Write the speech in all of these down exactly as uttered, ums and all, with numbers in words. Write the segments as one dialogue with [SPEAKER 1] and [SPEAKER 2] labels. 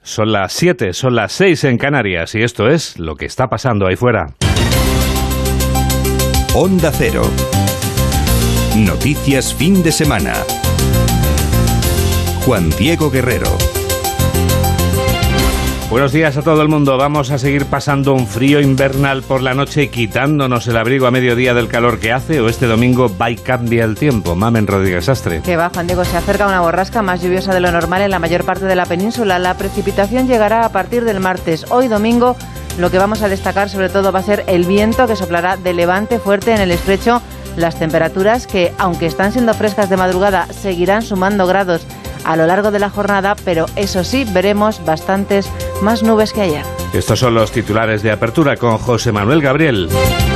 [SPEAKER 1] Son las siete, son las seis en Canarias y esto es lo que está pasando ahí fuera.
[SPEAKER 2] Onda Cero. Noticias fin de semana. Juan Diego Guerrero.
[SPEAKER 1] Buenos días a todo el mundo. Vamos a seguir pasando un frío invernal por la noche, quitándonos el abrigo a mediodía del calor que hace, o este domingo va y cambia el tiempo. Mamen Rodríguez Astre.
[SPEAKER 3] Que va, Juan Diego, se acerca una borrasca más lluviosa de lo normal en la mayor parte de la península. La precipitación llegará a partir del martes. Hoy domingo lo que vamos a destacar sobre todo va a ser el viento que soplará de levante fuerte en el estrecho. Las temperaturas que, aunque están siendo frescas de madrugada, seguirán sumando grados a lo largo de la jornada, pero eso sí, veremos bastantes más nubes que ayer.
[SPEAKER 1] Estos son los titulares de apertura con José Manuel Gabriel.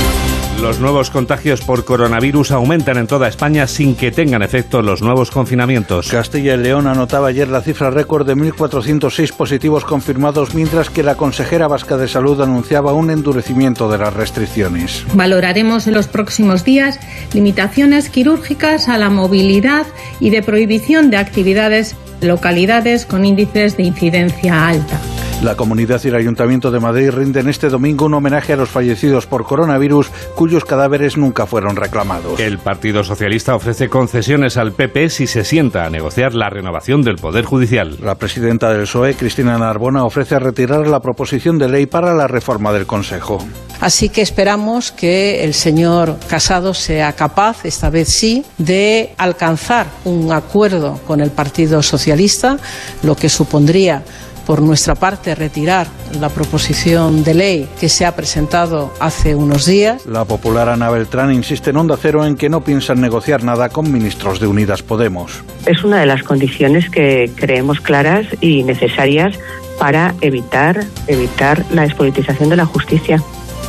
[SPEAKER 1] Los nuevos contagios por coronavirus aumentan en toda España sin que tengan efecto los nuevos confinamientos.
[SPEAKER 4] Castilla y León anotaba ayer la cifra récord de mil cuatrocientos seis positivos confirmados, mientras que la consejera vasca de Salud anunciaba un endurecimiento de las restricciones.
[SPEAKER 5] Valoraremos en los próximos días limitaciones quirúrgicas a la movilidad y de prohibición de actividades en localidades con índices de incidencia alta.
[SPEAKER 4] La Comunidad y el Ayuntamiento de Madrid rinden este domingo un homenaje a los fallecidos por coronavirus cuyos cadáveres nunca fueron reclamados.
[SPEAKER 1] El Partido Socialista ofrece concesiones al P P si se sienta a negociar la renovación del Poder Judicial.
[SPEAKER 4] La presidenta del P S O E, Cristina Narbona, ofrece retirar la proposición de ley para la reforma del Consejo.
[SPEAKER 6] Así que esperamos que el señor Casado sea capaz, esta vez sí, de alcanzar un acuerdo con el Partido Socialista, lo que supondría por nuestra parte retirar la proposición de ley que se ha presentado hace unos días.
[SPEAKER 4] La popular Ana Beltrán insiste en Onda Cero en que no piensan negociar nada con ministros de Unidas Podemos.
[SPEAKER 7] Es una de las condiciones que creemos claras y necesarias para evitar, evitar la despolitización de la justicia.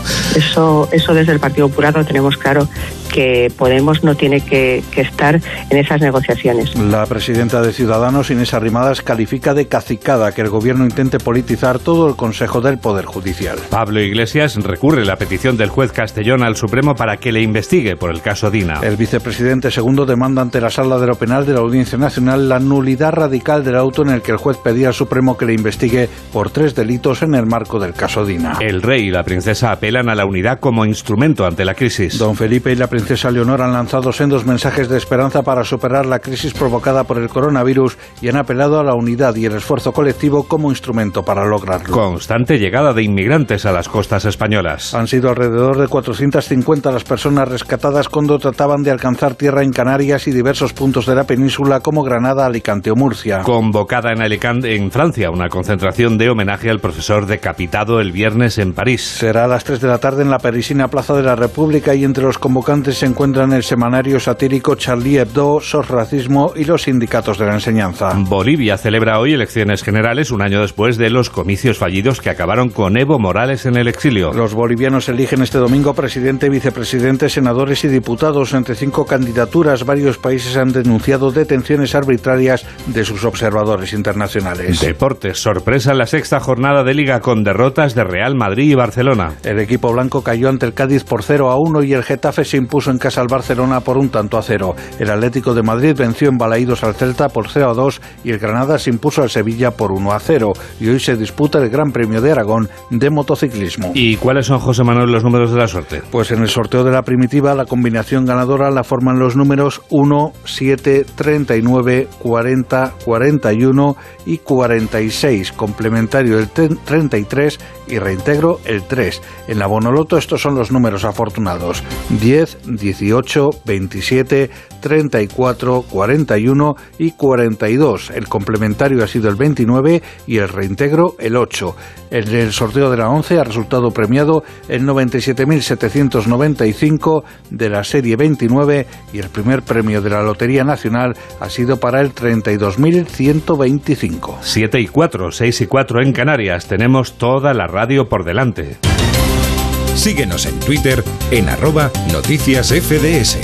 [SPEAKER 7] Eso, eso desde el Partido Popular lo tenemos claro, que Podemos no tiene que, que estar en esas negociaciones.
[SPEAKER 4] La presidenta de Ciudadanos, Inés Arrimadas, califica de cacicada que el gobierno intente politizar todo el Consejo del Poder Judicial.
[SPEAKER 1] Pablo Iglesias recurre la petición del juez Castellón al Supremo para que le investigue por el caso Dina.
[SPEAKER 4] El vicepresidente segundo demanda ante la Sala de lo Penal de la Audiencia Nacional la nulidad radical del auto en el que el juez pedía al Supremo que le investigue por tres delitos en el marco del caso Dina.
[SPEAKER 1] El rey y la princesa apelan a la unidad como instrumento ante la crisis.
[SPEAKER 4] Don Felipe y la princesa Leonor han lanzado sendos mensajes de esperanza para superar la crisis provocada por el coronavirus y han apelado a la unidad y el esfuerzo colectivo como instrumento para lograrlo.
[SPEAKER 1] Constante llegada de inmigrantes a las costas españolas.
[SPEAKER 4] Han sido alrededor de cuatrocientas cincuenta las personas rescatadas cuando trataban de alcanzar tierra en Canarias y diversos puntos de la península como Granada, Alicante o Murcia.
[SPEAKER 1] Convocada en Alicante, en Francia, una concentración de homenaje al profesor decapitado el viernes en París.
[SPEAKER 4] Será a las tres de la tarde en la parisina Plaza de la República y entre los convocantes se encuentran el semanario satírico Charlie Hebdo, Sos Racismo y los sindicatos de la enseñanza.
[SPEAKER 1] Bolivia celebra hoy elecciones generales un año después de los comicios fallidos que acabaron con Evo Morales en el exilio.
[SPEAKER 4] Los bolivianos eligen este domingo presidente, vicepresidente, senadores y diputados. Entre cinco candidaturas, varios países han denunciado detenciones arbitrarias de sus observadores internacionales.
[SPEAKER 1] Deportes, sorpresa en la sexta jornada de Liga con derrotas de Real Madrid y Barcelona.
[SPEAKER 4] El equipo blanco cayó ante el Cádiz por cero a uno y el Getafe se impuso en casa al Barcelona por un tanto a cero. El Atlético de Madrid venció en Balaídos al Celta por cero a dos y el Granada se impuso al Sevilla por uno a cero. Y hoy se disputa el Gran Premio de Aragón de motociclismo.
[SPEAKER 1] ¿Y cuáles son, José Manuel, los números de la suerte?
[SPEAKER 4] Pues en el sorteo de la primitiva, la combinación ganadora la forman los números uno, siete, treinta y nueve, cuarenta, cuarenta y uno y cuarenta y seis, complementario el treinta y tres y reintegro el tres. En la Bonoloto estos son los números afortunados: diez, dieciocho, veintisiete, treinta y cuatro, cuarenta y uno y cuarenta y dos. El complementario ha sido el veintinueve y el reintegro el ocho. En el sorteo de la once ha resultado premiado el noventa y siete mil setecientos noventa y cinco de la serie veintinueve y el primer premio de la Lotería Nacional ha sido para el treinta y dos mil ciento veinticinco.
[SPEAKER 1] siete y cuatro, seis y cuatro en Canarias. Tenemos toda la radio por delante.
[SPEAKER 2] Síguenos en Twitter en arroba noticias F D S.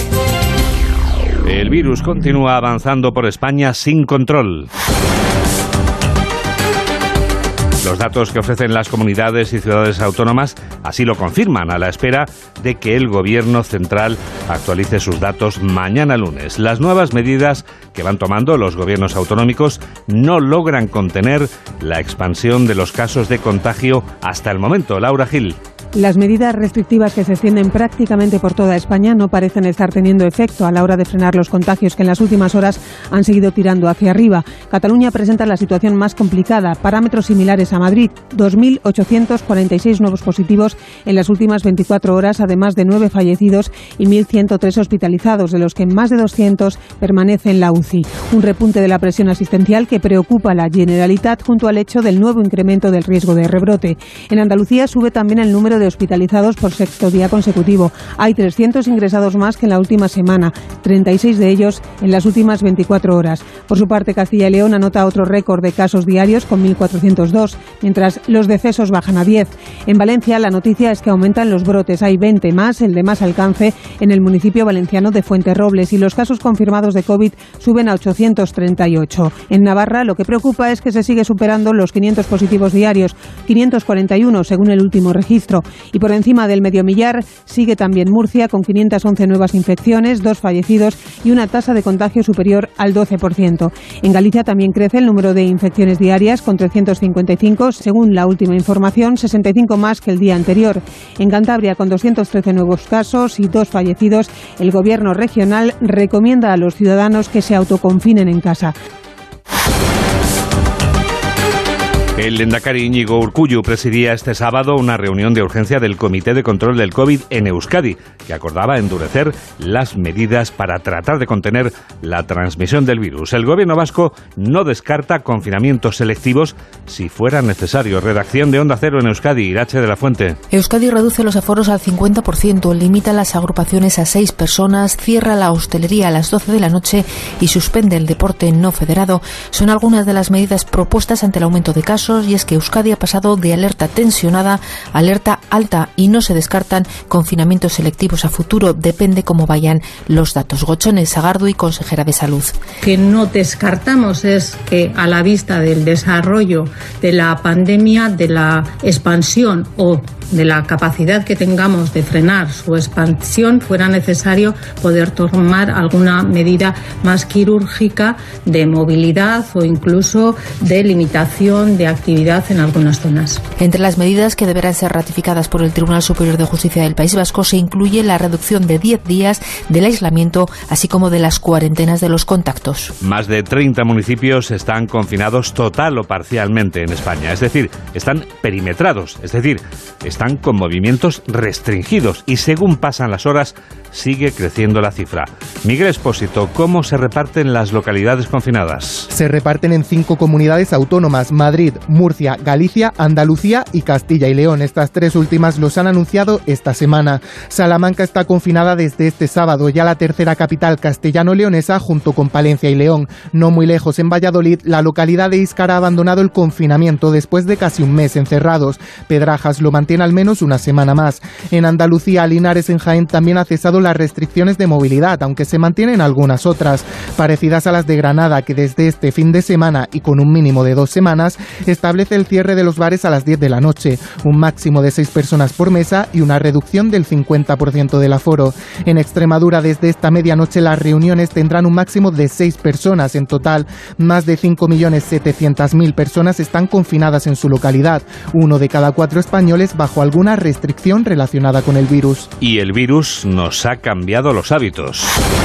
[SPEAKER 1] El virus continúa avanzando por España sin control. Los datos que ofrecen las comunidades y ciudades autónomas así lo confirman, a la espera de que el Gobierno central actualice sus datos mañana lunes. Las nuevas medidas que van tomando los gobiernos autonómicos no logran contener la expansión de los casos de contagio hasta el momento. Laura Gil.
[SPEAKER 8] Las medidas restrictivas que se extienden prácticamente por toda España no parecen estar teniendo efecto a la hora de frenar los contagios que en las últimas horas han seguido tirando hacia arriba. Cataluña presenta la situación más complicada, parámetros similares a Madrid, dos mil ochocientos cuarenta y seis nuevos positivos en las últimas veinticuatro horas, además de nueve fallecidos y mil ciento tres hospitalizados, de los que más de doscientos permanecen en la U C I. Un repunte de la presión asistencial que preocupa a la Generalitat junto al hecho del nuevo incremento del riesgo de rebrote. En Andalucía sube también el número de hospitalizados por sexto día consecutivo. Hay trescientos ingresados más que en la última semana, treinta y seis de ellos en las últimas veinticuatro horas. Por su parte, Castilla y León anota otro récord de casos diarios con mil cuatrocientos dos, mientras los decesos bajan a diez. En Valencia, la noticia es que aumentan los brotes. Hay veinte más, el de más alcance, en el municipio valenciano de Fuenterrobles, y los casos confirmados de COVID suben a ochocientos treinta y ocho. En Navarra, lo que preocupa es que se sigue superando los quinientos positivos diarios, quinientos cuarenta y uno según el último registro. Y por encima del medio millar sigue también Murcia, con quinientas once nuevas infecciones, dos fallecidos y una tasa de contagio superior al doce por ciento. En Galicia también crece el número de infecciones diarias, con trescientos cincuenta y cinco, según la última información, sesenta y cinco más que el día anterior. En Cantabria, con doscientos trece nuevos casos y dos fallecidos, el Gobierno regional recomienda a los ciudadanos que se autoconfinen en casa.
[SPEAKER 1] El lehendakari Íñigo Urkullu presidía este sábado una reunión de urgencia del Comité de Control del COVID en Euskadi, que acordaba endurecer las medidas para tratar de contener la transmisión del virus. El gobierno vasco no descarta confinamientos selectivos si fuera necesario. Redacción de Onda Cero en Euskadi, Irache de la Fuente.
[SPEAKER 9] Euskadi reduce los aforos al cincuenta por ciento, limita las agrupaciones a seis personas, cierra la hostelería a las doce de la noche y suspende el deporte no federado. Son algunas de las medidas propuestas ante el aumento de casos, y es que Euskadi ha pasado de alerta tensionada a alerta alta y no se descartan confinamientos selectivos a futuro, depende cómo vayan los datos. Gochones Sagardui, consejera de Salud.
[SPEAKER 5] Que no descartamos es que a la vista del desarrollo de la pandemia, de la expansión o de la capacidad que tengamos de frenar su expansión, fuera necesario poder tomar alguna medida más quirúrgica de movilidad o incluso de limitación de actividad en algunas zonas.
[SPEAKER 9] Entre las medidas que deberán ser ratificadas por el Tribunal Superior de Justicia del País Vasco se incluye la reducción de diez días del aislamiento, así como de las cuarentenas de los contactos.
[SPEAKER 1] Más de treinta municipios están confinados total o parcialmente en España, es decir, están perimetrados, es decir, están con movimientos restringidos y según pasan las horas sigue creciendo la cifra. Miguel Expósito, ¿cómo se reparten las localidades confinadas?
[SPEAKER 10] Se reparten en cinco comunidades autónomas: Madrid, Murcia, Galicia, Andalucía y Castilla y León. Estas tres últimas los han anunciado esta semana. Salamanca está confinada desde este sábado, ya la tercera capital castellano-leonesa junto con Palencia y León. No muy lejos, en Valladolid, la localidad de Íscar ha abandonado el confinamiento después de casi un mes encerrados. Pedrajas lo mantiene al menos una semana más. En Andalucía, Linares en Jaén también ha cesado las restricciones de movilidad, aunque se mantienen algunas otras, parecidas a las de Granada, que desde este fin de semana y con un mínimo de dos semanas establece el cierre de los bares a las diez de la noche, un máximo de seis personas por mesa y una reducción del cincuenta por ciento del aforo. En Extremadura, desde esta medianoche, las reuniones tendrán un máximo de seis personas. En total, más de cinco millones setecientas mil personas están confinadas en su localidad, uno de cada cuatro españoles bajo alguna restricción relacionada con el virus.
[SPEAKER 1] Y el virus nos ha cambiado los hábitos.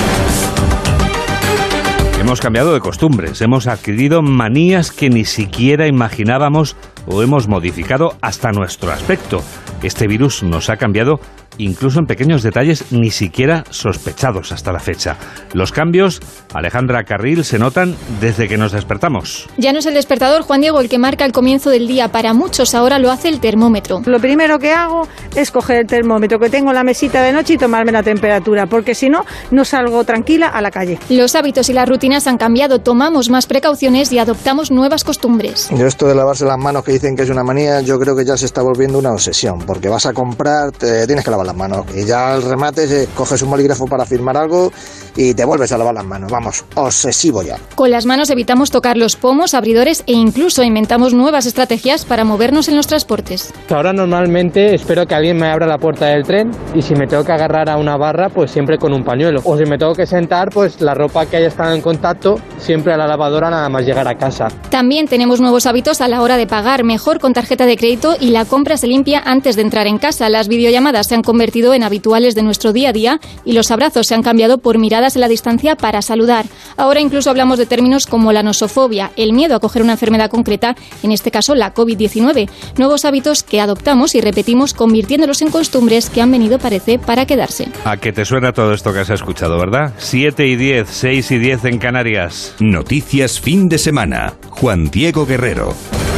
[SPEAKER 1] Hemos cambiado de costumbres, hemos adquirido manías que ni siquiera imaginábamos o hemos modificado hasta nuestro aspecto. Este virus nos ha cambiado incluso en pequeños detalles ni siquiera sospechados hasta la fecha. Los cambios, Alejandra Carril, se notan desde que nos despertamos.
[SPEAKER 11] Ya no es el despertador, Juan Diego, el que marca el comienzo del día. Para muchos ahora lo hace el termómetro.
[SPEAKER 12] Lo primero que hago es coger el termómetro que tengo en la mesita de noche y tomarme la temperatura, porque si no, no salgo tranquila a la calle.
[SPEAKER 11] Los hábitos y las rutinas han cambiado, tomamos más precauciones y adoptamos nuevas costumbres.
[SPEAKER 13] Yo esto de lavarse las manos, que dicen que es una manía, yo creo que ya se está volviendo una obsesión, porque vas a comprar, te tienes que lavar las las manos. Y ya al remate se coges un bolígrafo para firmar algo y te vuelves a lavar las manos. Vamos, obsesivo ya.
[SPEAKER 11] Con las manos evitamos tocar los pomos, abridores e incluso inventamos nuevas estrategias para movernos en los transportes.
[SPEAKER 14] Ahora normalmente espero que alguien me abra la puerta del tren y si me tengo que agarrar a una barra, pues siempre con un pañuelo. O si me tengo que sentar, pues la ropa que haya estado en contacto siempre a la lavadora nada más llegar a casa.
[SPEAKER 11] También tenemos nuevos hábitos a la hora de pagar, mejor con tarjeta de crédito y la compra se limpia antes de entrar en casa. Las videollamadas se han convertido en habituales de nuestro día a día y los abrazos se han cambiado por miradas en la distancia para saludar. Ahora incluso hablamos de términos como la nosofobia, el miedo a coger una enfermedad concreta, en este caso la covid diecinueve. Nuevos hábitos que adoptamos y repetimos convirtiéndolos en costumbres que han venido, parece, para quedarse.
[SPEAKER 1] A que te suena todo esto que has escuchado, ¿verdad? siete y diez, seis y diez en Canarias.
[SPEAKER 2] Noticias fin de semana. Juan Diego Guerrero.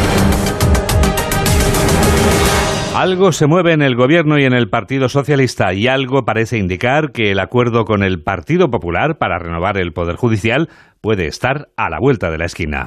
[SPEAKER 1] Algo se mueve en el Gobierno y en el Partido Socialista y algo parece indicar que el acuerdo con el Partido Popular para renovar el Poder Judicial puede estar a la vuelta de la esquina.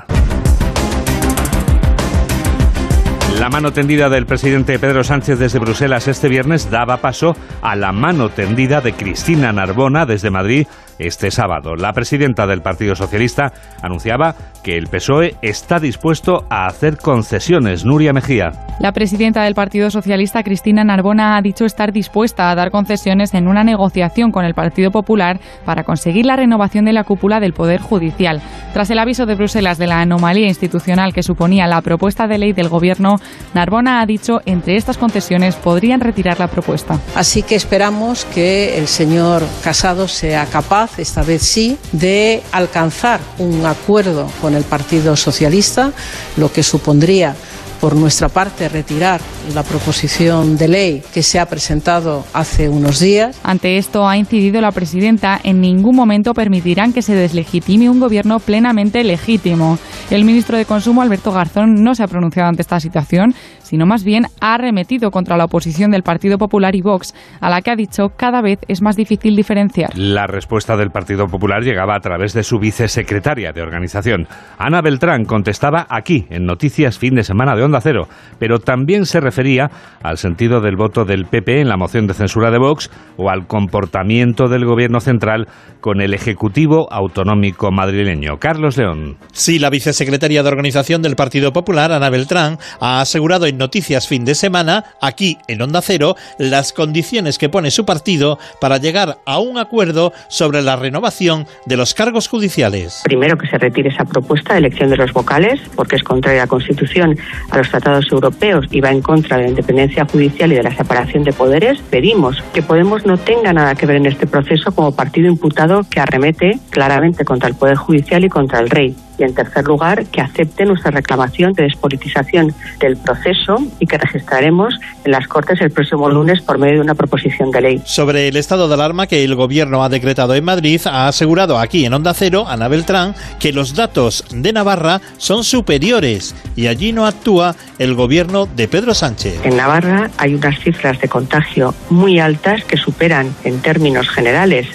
[SPEAKER 1] La mano tendida del presidente Pedro Sánchez desde Bruselas este viernes daba paso a la mano tendida de Cristina Narbona desde Madrid este sábado. La presidenta del Partido Socialista anunciaba que el P S O E está dispuesto a hacer concesiones. Nuria Mejía.
[SPEAKER 15] La presidenta del Partido Socialista, Cristina Narbona, ha dicho estar dispuesta a dar concesiones en una negociación con el Partido Popular para conseguir la renovación de la cúpula del Poder Judicial. Tras el aviso de Bruselas de la anomalía institucional que suponía la propuesta de ley del Gobierno, Narbona ha dicho entre estas concesiones podrían retirar la propuesta.
[SPEAKER 6] Así que esperamos que el señor Casado sea capaz, esta vez sí, de alcanzar un acuerdo con el Partido Socialista, lo que supondría por nuestra parte retirar la proposición de ley que se ha presentado hace unos días.
[SPEAKER 15] Ante esto ha incidido la presidenta: en ningún momento permitirán que se deslegitime un gobierno plenamente legítimo. El ministro de Consumo, Alberto Garzón, no se ha pronunciado ante esta situación, sino más bien ha arremetido contra la oposición del Partido Popular y Vox, a la que ha dicho cada vez es más difícil diferenciar.
[SPEAKER 1] La respuesta del Partido Popular llegaba a través de su vicesecretaria de organización. Ana Beltrán contestaba aquí, en Noticias Fin de Semana de Onda Cero, pero también se refería al sentido del voto del P P en la moción de censura de Vox o al comportamiento del Gobierno central con el Ejecutivo Autonómico madrileño. Carlos León.
[SPEAKER 16] Sí, la vicesecretaria de Organización del Partido Popular, Ana Beltrán, ha asegurado en Noticias Fin de Semana, aquí en Onda Cero, las condiciones que pone su partido para llegar a un acuerdo sobre la renovación de los cargos judiciales.
[SPEAKER 7] Primero, que se retire esa propuesta de elección de los vocales, porque es contraria a la Constitución, a los tratados europeos y va en contra de la independencia judicial y de la separación de poderes. Pedimos que Podemos no tenga nada que ver en este proceso como partido imputado que arremete claramente contra el Poder Judicial y contra el Rey. Y en tercer lugar, que acepte nuestra reclamación de despolitización del proceso y que registraremos en las Cortes el próximo lunes por medio de una proposición de ley.
[SPEAKER 16] Sobre el estado de alarma que el Gobierno ha decretado en Madrid, ha asegurado aquí en Onda Cero, Ana Beltrán, que los datos de Navarra son superiores y allí no actúa el Gobierno de Pedro Sánchez.
[SPEAKER 7] En Navarra hay unas cifras de contagio muy altas que superan en términos generales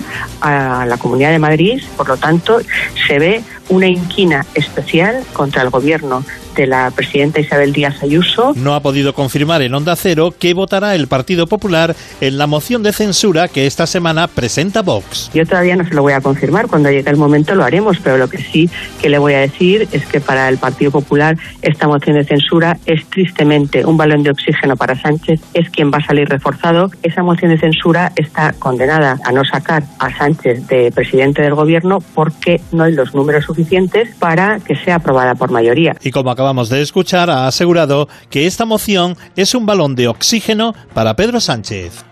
[SPEAKER 7] a la Comunidad de Madrid, por lo tanto se ve una inquina especial contra el gobierno de la presidenta Isabel Díaz Ayuso.
[SPEAKER 16] No ha podido confirmar en Onda Cero que votará el Partido Popular en la moción de censura que esta semana presenta Vox.
[SPEAKER 7] Yo todavía no se lo voy a confirmar, cuando llegue el momento lo haremos, pero lo que sí que le voy a decir es que para el Partido Popular esta moción de censura es tristemente un balón de oxígeno para Sánchez, es quien va a salir reforzado. Esa moción de censura está condenada a no sacar a Sánchez de presidente del gobierno porque no hay los números suficientes para que sea aprobada por mayoría.
[SPEAKER 16] Y como acabamos de escuchar, ha asegurado que esta moción es un balón de oxígeno para Pedro Sánchez.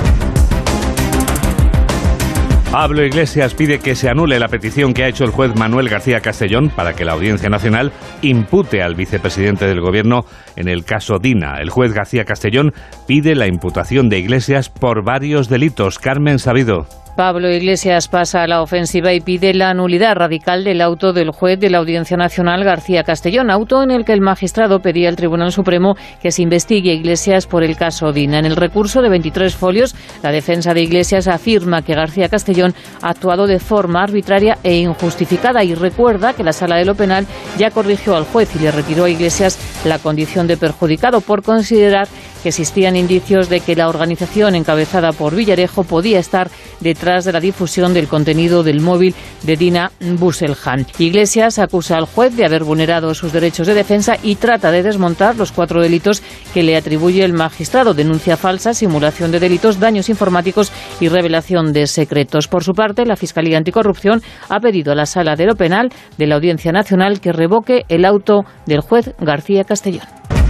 [SPEAKER 1] Pablo Iglesias pide que se anule la petición que ha hecho el juez Manuel García Castellón para que la Audiencia Nacional impute al vicepresidente del Gobierno en el caso Dina. El juez García Castellón pide la imputación de Iglesias por varios delitos. Carmen Sabido.
[SPEAKER 17] Pablo Iglesias pasa a la ofensiva y pide la nulidad radical del auto del juez de la Audiencia Nacional García Castellón, auto en el que el magistrado pedía al Tribunal Supremo que se investigue a Iglesias por el caso Dina. En el recurso de veintitrés folios, la defensa de Iglesias afirma que García Castellón ha actuado de forma arbitraria e injustificada y recuerda que la Sala de lo Penal ya corrigió al juez y le retiró a Iglesias la condición de perjudicado por considerar que existían indicios de que la organización encabezada por Villarejo podía estar detrás de la difusión del contenido del móvil de Dina Busseljan. Iglesias acusa al juez de haber vulnerado sus derechos de defensa y trata de desmontar los cuatro delitos que le atribuye el magistrado: denuncia falsa, simulación de delitos, daños informáticos y revelación de secretos. Por su parte, la Fiscalía Anticorrupción ha pedido a la Sala de lo Penal de la Audiencia Nacional que revoque el auto del juez García Castellón.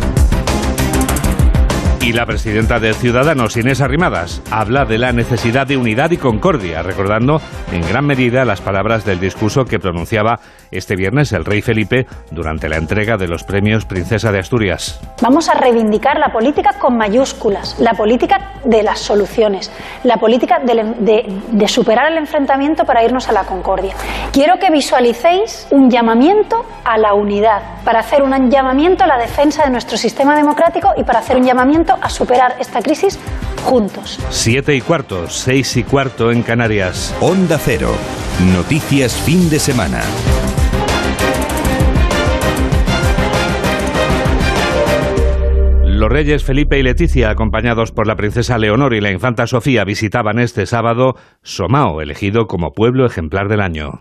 [SPEAKER 1] Y la presidenta de Ciudadanos, Inés Arrimadas, habla de la necesidad de unidad y concordia, recordando en gran medida las palabras del discurso que pronunciaba este viernes el rey Felipe durante la entrega de los premios Princesa de Asturias.
[SPEAKER 18] Vamos a reivindicar la política con mayúsculas, la política de las soluciones, la política de, de, de superar el enfrentamiento para irnos a la concordia. Quiero que visualicéis un llamamiento a la unidad, para hacer un llamamiento a la defensa de nuestro sistema democrático y para hacer un llamamiento a superar esta crisis juntos.
[SPEAKER 1] Siete y cuarto, seis y cuarto en Canarias.
[SPEAKER 2] Onda Cero. Noticias fin de semana.
[SPEAKER 1] Los reyes Felipe y Leticia, acompañados por la princesa Leonor y la infanta Sofía, visitaban este sábado Somao, elegido como pueblo ejemplar del año.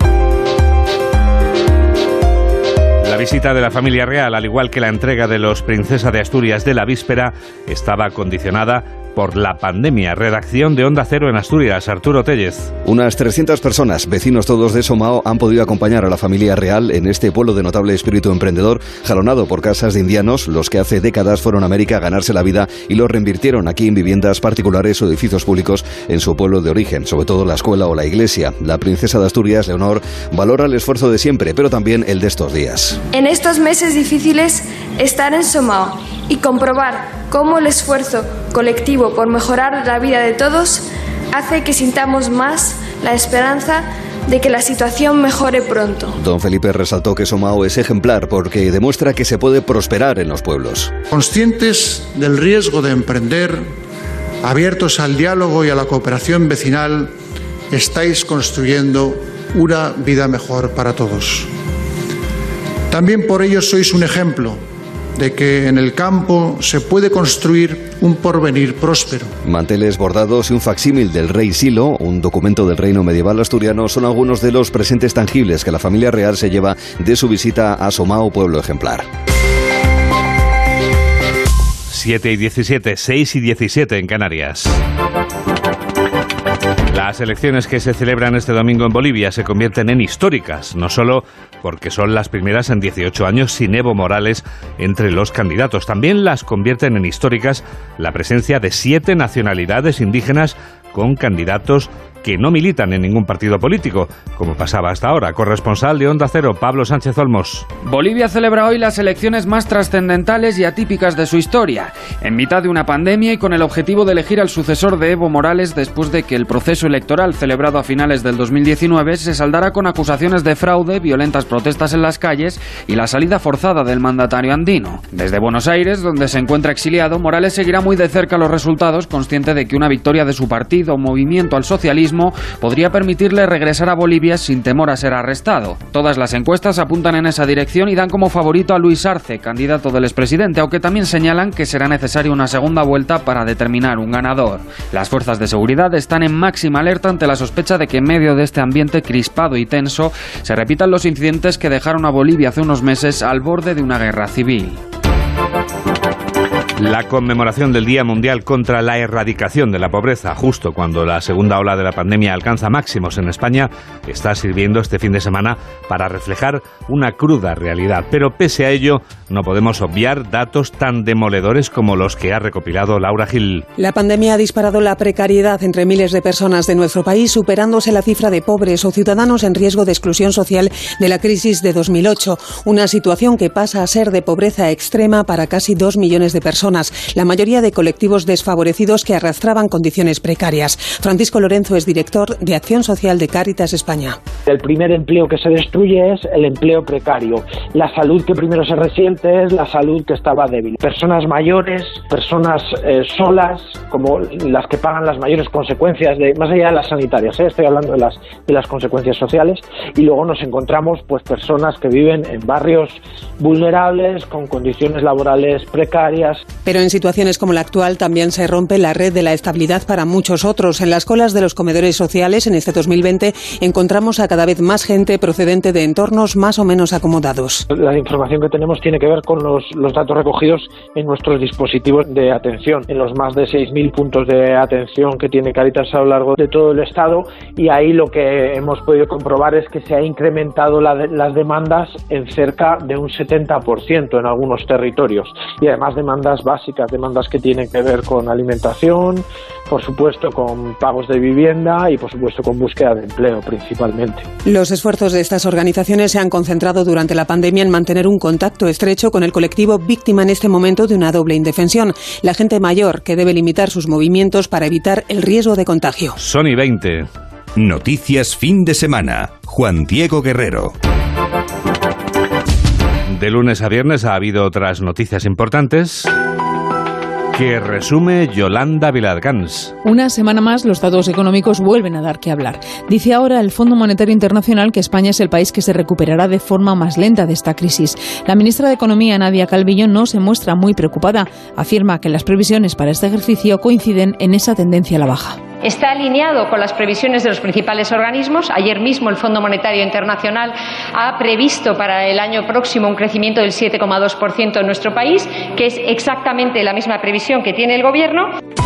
[SPEAKER 1] La visita de la familia real, al igual que la entrega de los Princesa de Asturias de la víspera, estaba condicionada por la pandemia. Redacción de Onda Cero en Asturias, Arturo Tellez.
[SPEAKER 19] Unas trescientas personas, vecinos todos de Somao, han podido acompañar a la familia real en este pueblo de notable espíritu emprendedor, jalonado por casas de indianos, los que hace décadas fueron a América a ganarse la vida y lo reinvirtieron aquí en viviendas particulares o edificios públicos en su pueblo de origen, sobre todo la escuela o la iglesia. La princesa de Asturias, Leonor, valora el esfuerzo de siempre, pero también el de estos días.
[SPEAKER 20] En estos meses difíciles, estar en Somao y comprobar cómo el esfuerzo colectivo por mejorar la vida de todos hace que sintamos más la esperanza de que la situación mejore pronto.
[SPEAKER 19] Don Felipe resaltó que Somao es ejemplar porque demuestra que se puede prosperar en los pueblos.
[SPEAKER 21] Conscientes del riesgo de emprender, abiertos al diálogo y a la cooperación vecinal, estáis construyendo una vida mejor para todos. También por ello sois un ejemplo de que en el campo se puede construir un porvenir próspero.
[SPEAKER 19] Manteles bordados y un facsímil del rey Silo, un documento del reino medieval asturiano, son algunos de los presentes tangibles que la familia real se lleva de su visita a Somao, pueblo ejemplar.
[SPEAKER 1] siete y diecisiete, seis y diecisiete en Canarias. Las elecciones que se celebran este domingo en Bolivia se convierten en históricas, no solo porque son las primeras en dieciocho años sin Evo Morales entre los candidatos, también las convierten en históricas la presencia de siete nacionalidades indígenas con candidatos que no militan en ningún partido político, como pasaba hasta ahora. Corresponsal de Onda Cero, Pablo Sánchez Olmos.
[SPEAKER 22] Bolivia celebra hoy las elecciones más trascendentales y atípicas de su historia, en mitad de una pandemia y con el objetivo de elegir al sucesor de Evo Morales después de que el proceso electoral celebrado a finales del dos mil diecinueve se saldara con acusaciones de fraude, violentas protestas en las calles y la salida forzada del mandatario andino. Desde Buenos Aires, donde se encuentra exiliado, Morales seguirá muy de cerca los resultados, consciente de que una victoria de su partido o movimiento al socialismo podría permitirle regresar a Bolivia sin temor a ser arrestado. Todas las encuestas apuntan en esa dirección y dan como favorito a Luis Arce, candidato del expresidente, aunque también señalan que será necesaria una segunda vuelta para determinar un ganador. Las fuerzas de seguridad están en máxima alerta ante la sospecha de que en medio de este ambiente crispado y tenso se repitan los incidentes que dejaron a Bolivia hace unos meses al borde de una guerra civil.
[SPEAKER 1] La conmemoración del Día Mundial contra la Erradicación de la Pobreza, justo cuando la segunda ola de la pandemia alcanza máximos en España, está sirviendo este fin de semana para reflejar una cruda realidad. Pero pese a ello, no podemos obviar datos tan demoledores como los que ha recopilado Laura Gil.
[SPEAKER 8] La pandemia ha disparado la precariedad entre miles de personas de nuestro país, superándose la cifra de pobres o ciudadanos en riesgo de exclusión social de la crisis de dos mil ocho. Una situación que pasa a ser de pobreza extrema para casi dos millones de personas, la mayoría de colectivos desfavorecidos que arrastraban condiciones precarias. Francisco Lorenzo es director de Acción Social de Cáritas España.
[SPEAKER 23] El primer empleo que se destruye es el empleo precario. La salud que primero se resiente es la salud que estaba débil. Personas mayores, personas eh, solas, como las que pagan las mayores consecuencias, de más allá de las sanitarias, ¿eh? Estoy hablando de las, de las consecuencias sociales, y luego nos encontramos pues personas que viven en barrios vulnerables, con condiciones laborales precarias.
[SPEAKER 8] Pero en situaciones como la actual también se rompe la red de la estabilidad para muchos otros. En las colas de los comedores sociales en este dos mil veinte encontramos a cada vez más gente procedente de entornos más o menos acomodados.
[SPEAKER 23] La información que tenemos tiene que ver con los, los datos recogidos en nuestros dispositivos de atención, en los más de seis mil puntos de atención que tiene Cáritas a lo largo de todo el Estado, y ahí lo que hemos podido comprobar es que se ha incrementado la de, las demandas en cerca de un setenta por ciento en algunos territorios, y además demandas básicas, demandas que tienen que ver con alimentación, por supuesto con pagos de vivienda y por supuesto con búsqueda de empleo principalmente.
[SPEAKER 8] Los esfuerzos de estas organizaciones se han concentrado durante la pandemia en mantener un contacto estrecho con el colectivo víctima en este momento de una doble indefensión, la gente mayor, que debe limitar sus movimientos para evitar el riesgo de contagio.
[SPEAKER 1] Sony veinte.
[SPEAKER 2] Noticias fin de semana. Juan Diego Guerrero.
[SPEAKER 1] De lunes a viernes ha habido otras noticias importantes que resume Yolanda Viladcans.
[SPEAKER 3] Una semana más, los datos económicos vuelven a dar que hablar. Dice ahora el Fondo Monetario Internacional que España es el país que se recuperará de forma más lenta de esta crisis. La ministra de Economía, Nadia Calviño, no se muestra muy preocupada. Afirma que las previsiones para este ejercicio coinciden en esa tendencia a la baja.
[SPEAKER 4] Está alineado con las previsiones de los principales organismos. Ayer mismo el Fondo Monetario Internacional ha previsto para el año próximo un crecimiento del siete coma dos por ciento en nuestro país, que es exactamente la misma previsión que tiene el Gobierno.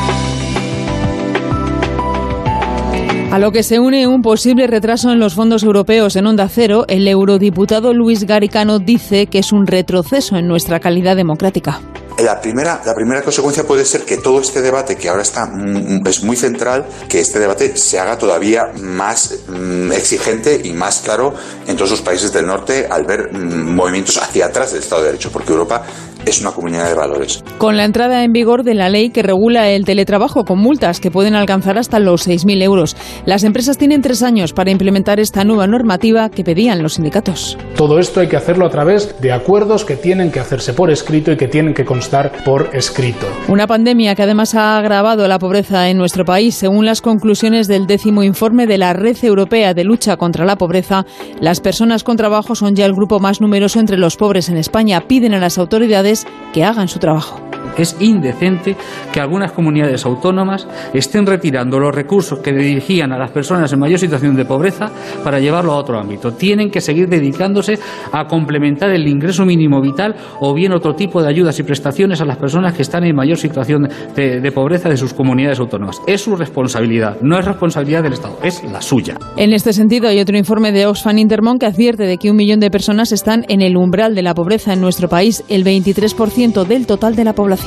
[SPEAKER 3] A lo que se une un posible retraso en los fondos europeos. En Onda Cero, el eurodiputado Luis Garicano dice que es un retroceso en nuestra calidad democrática.
[SPEAKER 5] La primera, la primera consecuencia puede ser que todo este debate, que ahora está es muy central, que este debate se haga todavía más mm, exigente y más claro en todos los países del norte al ver mm, movimientos hacia atrás del Estado de Derecho, porque Europa es una comunidad de valores.
[SPEAKER 3] Con la entrada en vigor de la ley que regula el teletrabajo con multas que pueden alcanzar hasta los seis mil euros, las empresas tienen tres años para implementar esta nueva normativa que pedían los sindicatos.
[SPEAKER 24] Todo esto hay que hacerlo a través de acuerdos que tienen que hacerse por escrito y que tienen que constar por escrito.
[SPEAKER 3] Una pandemia que además ha agravado la pobreza en nuestro país. Según las conclusiones del décimo informe de la Red Europea de Lucha contra la Pobreza, las personas con trabajo son ya el grupo más numeroso entre los pobres en España. Piden a las autoridades que hagan su trabajo.
[SPEAKER 25] Es indecente que algunas comunidades autónomas estén retirando los recursos que dirigían a las personas en mayor situación de pobreza para llevarlo a otro ámbito. Tienen que seguir dedicándose a complementar el ingreso mínimo vital o bien otro tipo de ayudas y prestaciones a las personas que están en mayor situación de, de pobreza de sus comunidades autónomas. Es su responsabilidad, no es responsabilidad del Estado, es la suya.
[SPEAKER 3] En este sentido, hay otro informe de Oxfam Intermón que advierte de que un millón de personas están en el umbral de la pobreza en nuestro país, el veintitrés por ciento del total de la población.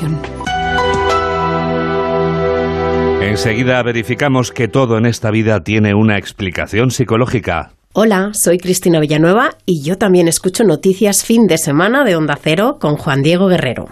[SPEAKER 1] Enseguida verificamos que todo en esta vida tiene una explicación psicológica.
[SPEAKER 26] Hola, soy Cristina Villanueva y yo también escucho Noticias Fin de Semana de Onda Cero con Juan Diego Guerrero.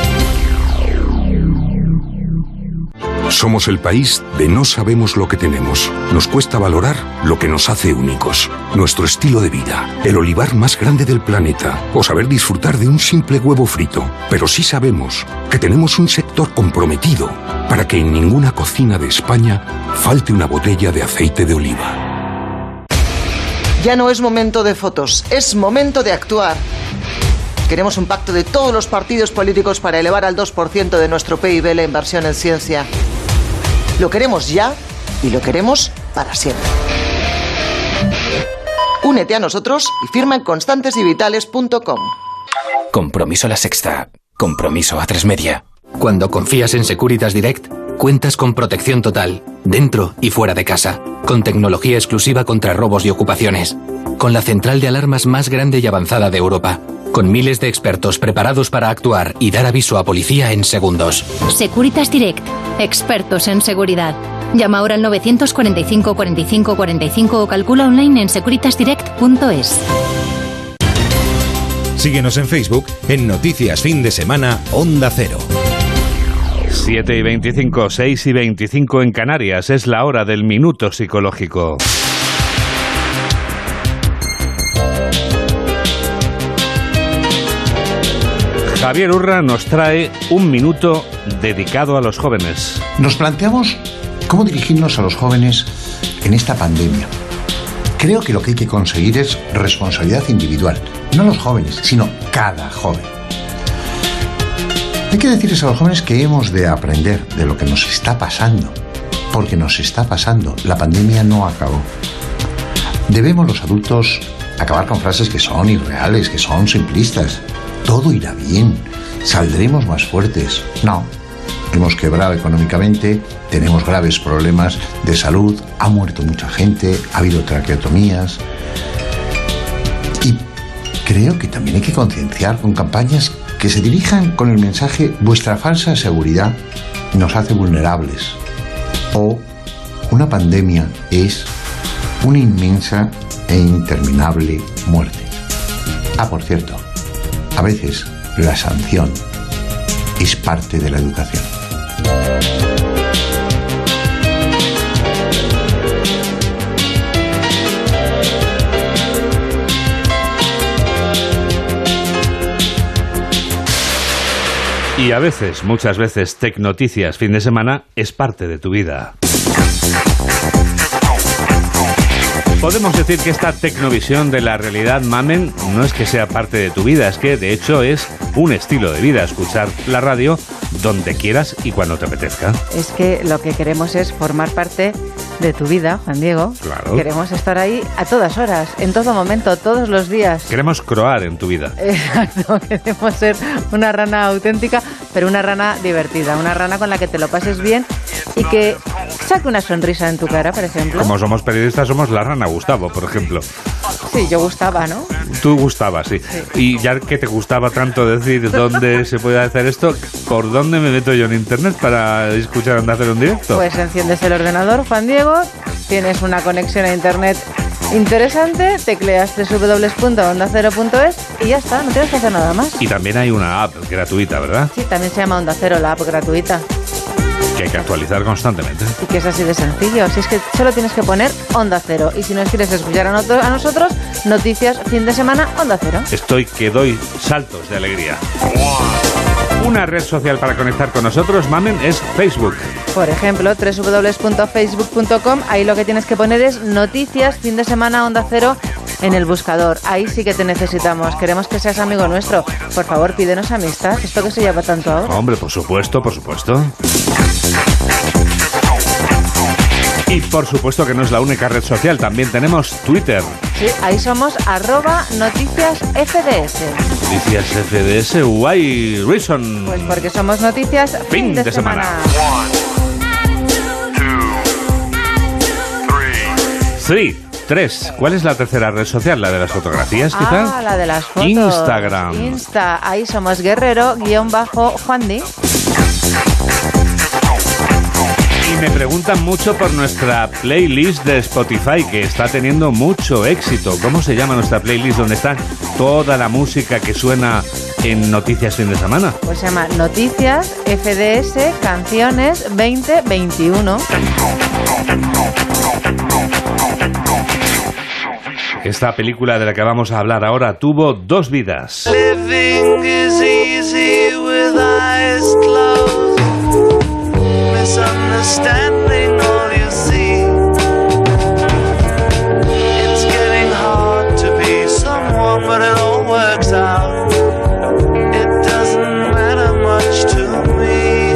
[SPEAKER 2] Somos el país de no sabemos lo que tenemos. Nos cuesta valorar lo que nos hace únicos. Nuestro estilo de vida, el olivar más grande del planeta, o saber disfrutar de un simple huevo frito. Pero sí sabemos que tenemos un sector comprometido para que en ninguna cocina de España falte una botella de aceite de oliva.
[SPEAKER 27] Ya no es momento de fotos, es momento de actuar. Queremos un pacto de todos los partidos políticos para elevar al dos por ciento de nuestro P I B la inversión en ciencia. Lo queremos ya y lo queremos para siempre. Únete a nosotros y firma en constantes y vitales punto com.
[SPEAKER 28] Compromiso La Sexta. Compromiso A tres Media. Cuando confías en Securitas Direct, cuentas con protección total, dentro y fuera de casa, con tecnología exclusiva contra robos y ocupaciones, con la central de alarmas más grande y avanzada de Europa, con miles de expertos preparados para actuar y dar aviso a policía en segundos.
[SPEAKER 29] Securitas Direct, expertos en seguridad. Llama ahora al novecientos cuarenta y cinco cuarenta y cinco cuarenta y cinco o calcula online en securitas direct punto es.
[SPEAKER 2] Síguenos en Facebook en Noticias Fin de Semana Onda Cero.
[SPEAKER 1] siete y veinticinco, seis y veinticinco en Canarias. Es la hora del minuto psicológico. Javier Urra nos trae un minuto dedicado a los jóvenes.
[SPEAKER 30] Nos planteamos cómo dirigirnos a los jóvenes en esta pandemia. Creo que lo que hay que conseguir es responsabilidad individual. No los jóvenes, sino cada joven. Hay que decirles a los jóvenes que hemos de aprender de lo que nos está pasando, porque nos está pasando. La pandemia no acabó. Debemos los adultos acabar con frases que son irreales, que son simplistas. Todo irá bien, saldremos más fuertes. No, hemos quebrado económicamente, tenemos graves problemas de salud, ha muerto mucha gente, ha habido traqueotomías. Y creo que también hay que concienciar con campañas que se dirijan con el mensaje: vuestra falsa seguridad nos hace vulnerables. O una pandemia es una inmensa e interminable muerte. Ah, por cierto, a veces la sanción es parte de la educación.
[SPEAKER 1] Y a veces, muchas veces, Tecnoticias fin de semana es parte de tu vida. Podemos decir que esta tecnovisión de la realidad, Mamen, no es que sea parte de tu vida, es que de hecho es un estilo de vida, escuchar la radio donde quieras y cuando te apetezca.
[SPEAKER 6] Es que lo que queremos es formar parte de tu vida, Juan Diego.
[SPEAKER 1] Claro.
[SPEAKER 6] Queremos estar ahí a todas horas, en todo momento, todos los días.
[SPEAKER 1] Queremos croar en tu vida.
[SPEAKER 6] Exacto, queremos ser una rana auténtica, pero una rana divertida, una rana con la que te lo pases bien y que saque una sonrisa en tu cara, por ejemplo.
[SPEAKER 1] Como somos periodistas, somos la rana Gustavo, por ejemplo.
[SPEAKER 6] Sí, yo gustaba, ¿no?
[SPEAKER 1] Tú gustabas, sí. sí. Y ya que te gustaba tanto decir dónde se puede hacer esto, ¿por dónde me meto yo en internet para escuchar Onda Cero en directo?
[SPEAKER 6] Pues enciendes el ordenador, Juan Diego, tienes una conexión a internet interesante, tecleas doble u doble u doble u punto onda cero punto es y ya está, no tienes que hacer nada más.
[SPEAKER 1] Y también hay una app gratuita, ¿verdad?
[SPEAKER 6] Sí, también se llama Onda Cero, la app gratuita.
[SPEAKER 1] Que hay que actualizar constantemente.
[SPEAKER 6] Y que es así de sencillo. Si es que solo tienes que poner Onda Cero. Y si no quieres escuchar a, no- a nosotros, noticias, fin de semana, Onda Cero.
[SPEAKER 1] Estoy que doy saltos de alegría. Una red social para conectar con nosotros, Mamen, es Facebook.
[SPEAKER 6] Por ejemplo, doble u doble u doble u punto facebook punto com. Ahí lo que tienes que poner es noticias, fin de semana, Onda Cero en el buscador. Ahí sí que te necesitamos. Queremos que seas amigo nuestro. Por favor, pídenos amistad. Esto que se lleva tanto ahora.
[SPEAKER 1] Hombre, por supuesto, por supuesto. Y por supuesto que no es la única red social, también tenemos Twitter.
[SPEAKER 6] Sí, ahí somos arroba noticias F D S.
[SPEAKER 1] Noticias F D S, why reason.
[SPEAKER 6] Pues porque somos noticias fin,
[SPEAKER 1] Fin
[SPEAKER 6] de,
[SPEAKER 1] de
[SPEAKER 6] semana.
[SPEAKER 1] Sí, tres. ¿Cuál es la tercera red social? ¿La de las fotografías, quizás?
[SPEAKER 6] Ah, la de las fotos.
[SPEAKER 1] Instagram.
[SPEAKER 6] Insta, ahí somos guerrero, guión bajo, Juandi.
[SPEAKER 1] Y me preguntan mucho por nuestra playlist de Spotify, que está teniendo mucho éxito. ¿Cómo se llama nuestra playlist donde está toda la música que suena en Noticias Fin de Semana?
[SPEAKER 6] Pues se llama Noticias F D S Canciones veinte veintiuno.
[SPEAKER 1] Esta película de la que vamos a hablar ahora tuvo dos vidas.
[SPEAKER 7] Living is easy with eyes closed. Misunderstanding all you see. It's getting hard to be someone, but it all works out. It doesn't matter much to me.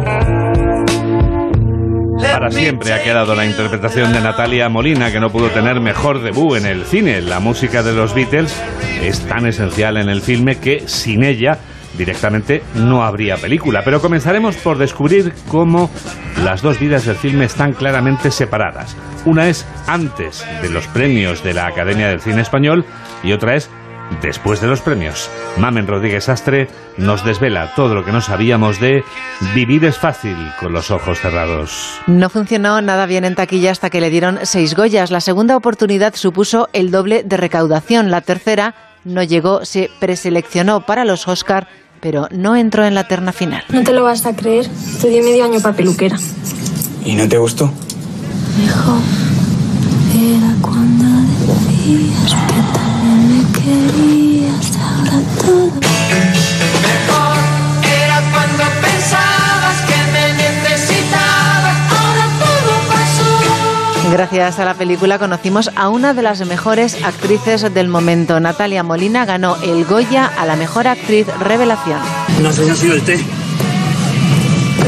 [SPEAKER 1] Para siempre ha quedado la interpretación de Natalia Molina, que no pudo tener mejor debut en el cine. La música de los Beatles es tan esencial en el filme que sin ella directamente no habría película. Pero comenzaremos por descubrir cómo las dos vidas del filme están claramente separadas. Una es antes de los premios de la Academia del Cine Español y otra es después de los premios. Mamen Rodríguez Astre nos desvela todo lo que no sabíamos de Vivir es fácil con los ojos cerrados.
[SPEAKER 6] No funcionó nada bien en taquilla hasta que le dieron seis Goyas. La segunda oportunidad supuso el doble de recaudación. La tercera no llegó, se preseleccionó para los Oscar, pero no entró en la terna final.
[SPEAKER 9] No te lo vas a creer. Estudié medio año para peluquera.
[SPEAKER 10] ¿Y no te gustó?
[SPEAKER 9] Mejor era cuando decías que también me querías. Ahora todo.
[SPEAKER 7] Mejor era cuando pensabas que me necesitabas. Ahora todo pasó.
[SPEAKER 6] Gracias a la película conocimos a una de las mejores actrices del momento. Natalia Molina ganó el Goya a la mejor actriz revelación.
[SPEAKER 10] No sé si ha sido el té.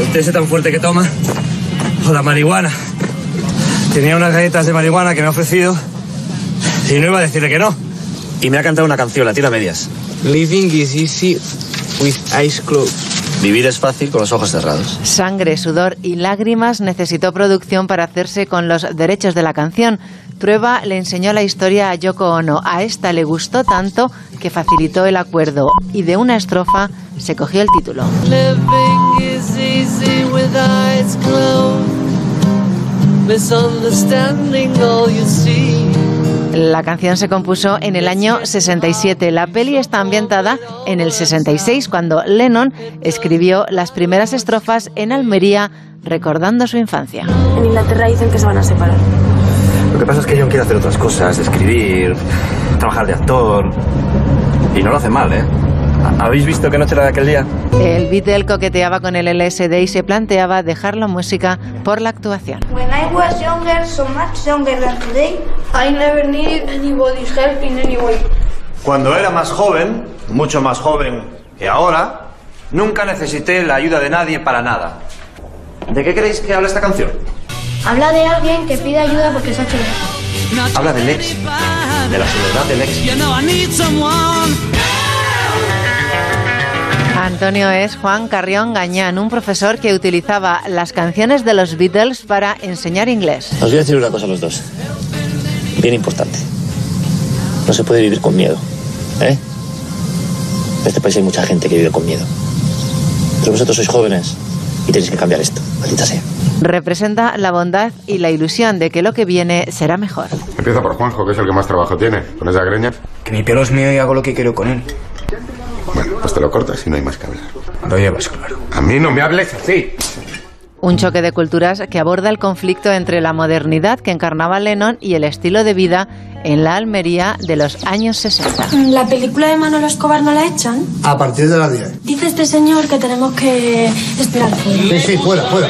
[SPEAKER 11] El té ese tan fuerte que toma. O la marihuana. Tenía unas galletas de marihuana que me ha ofrecido y no iba a decirle que no. Y me ha cantado una canción, la tira a medias.
[SPEAKER 12] Living is easy with eyes closed.
[SPEAKER 11] Vivir es fácil con los ojos cerrados.
[SPEAKER 6] Sangre, sudor y lágrimas necesitó producción para hacerse con los derechos de la canción. Trueba le enseñó la historia a Yoko Ono. A esta le gustó tanto que facilitó el acuerdo y de una estrofa se cogió el título.
[SPEAKER 7] Living is easy with eyes closed. Misunderstanding all you see.
[SPEAKER 6] La canción se compuso en el año sesenta y siete. La peli está ambientada en el sesenta y seis, cuando Lennon escribió las primeras estrofas en Almería, recordando su infancia.
[SPEAKER 9] En Inglaterra dicen que se van a separar.
[SPEAKER 11] Lo que pasa es que John quiere hacer otras cosas, escribir, trabajar de actor. Y no lo hace mal, ¿eh? ¿Habéis visto qué noche era de aquel día?
[SPEAKER 6] El Beatle coqueteaba con el L S D y se planteaba dejar la música por la actuación.
[SPEAKER 9] When I was younger, so much younger than today, I never needed anybody's help in any way.
[SPEAKER 11] Cuando era más joven, mucho más joven que ahora, nunca necesité la ayuda de nadie para nada. ¿De qué creéis que habla esta canción?
[SPEAKER 9] Habla de alguien que pide ayuda porque se ha hecho lejos.
[SPEAKER 11] Habla del ex, de la soledad del ex.
[SPEAKER 6] Antonio es Juan Carrión Gañán, un profesor que utilizaba las canciones de los Beatles para enseñar inglés.
[SPEAKER 11] Os voy a decir una cosa a los dos, bien importante. No se puede vivir con miedo, ¿eh? En este país hay mucha gente que vive con miedo. Pero vosotros sois jóvenes y tenéis que cambiar esto, maldita sea.
[SPEAKER 6] Representa la bondad y la ilusión de que lo que viene será mejor.
[SPEAKER 13] Empieza por Juanjo, que es el que más trabajo tiene, con esa greña.
[SPEAKER 10] Que mi pelo es mío y hago lo que quiero con él.
[SPEAKER 13] Bueno, pues te lo cortas y no hay más que hablar.
[SPEAKER 10] Lo llevas claro.
[SPEAKER 13] A mí no me hables así.
[SPEAKER 6] Un choque de culturas que aborda el conflicto entre la modernidad que encarnaba Lennon y el estilo de vida en la Almería de los años sesenta.
[SPEAKER 9] ¿La película de Manolo Escobar no la echan?
[SPEAKER 13] A partir de las diez.
[SPEAKER 9] Dice este señor que tenemos que esperar fuera.
[SPEAKER 13] Sí, sí, fuera, fuera.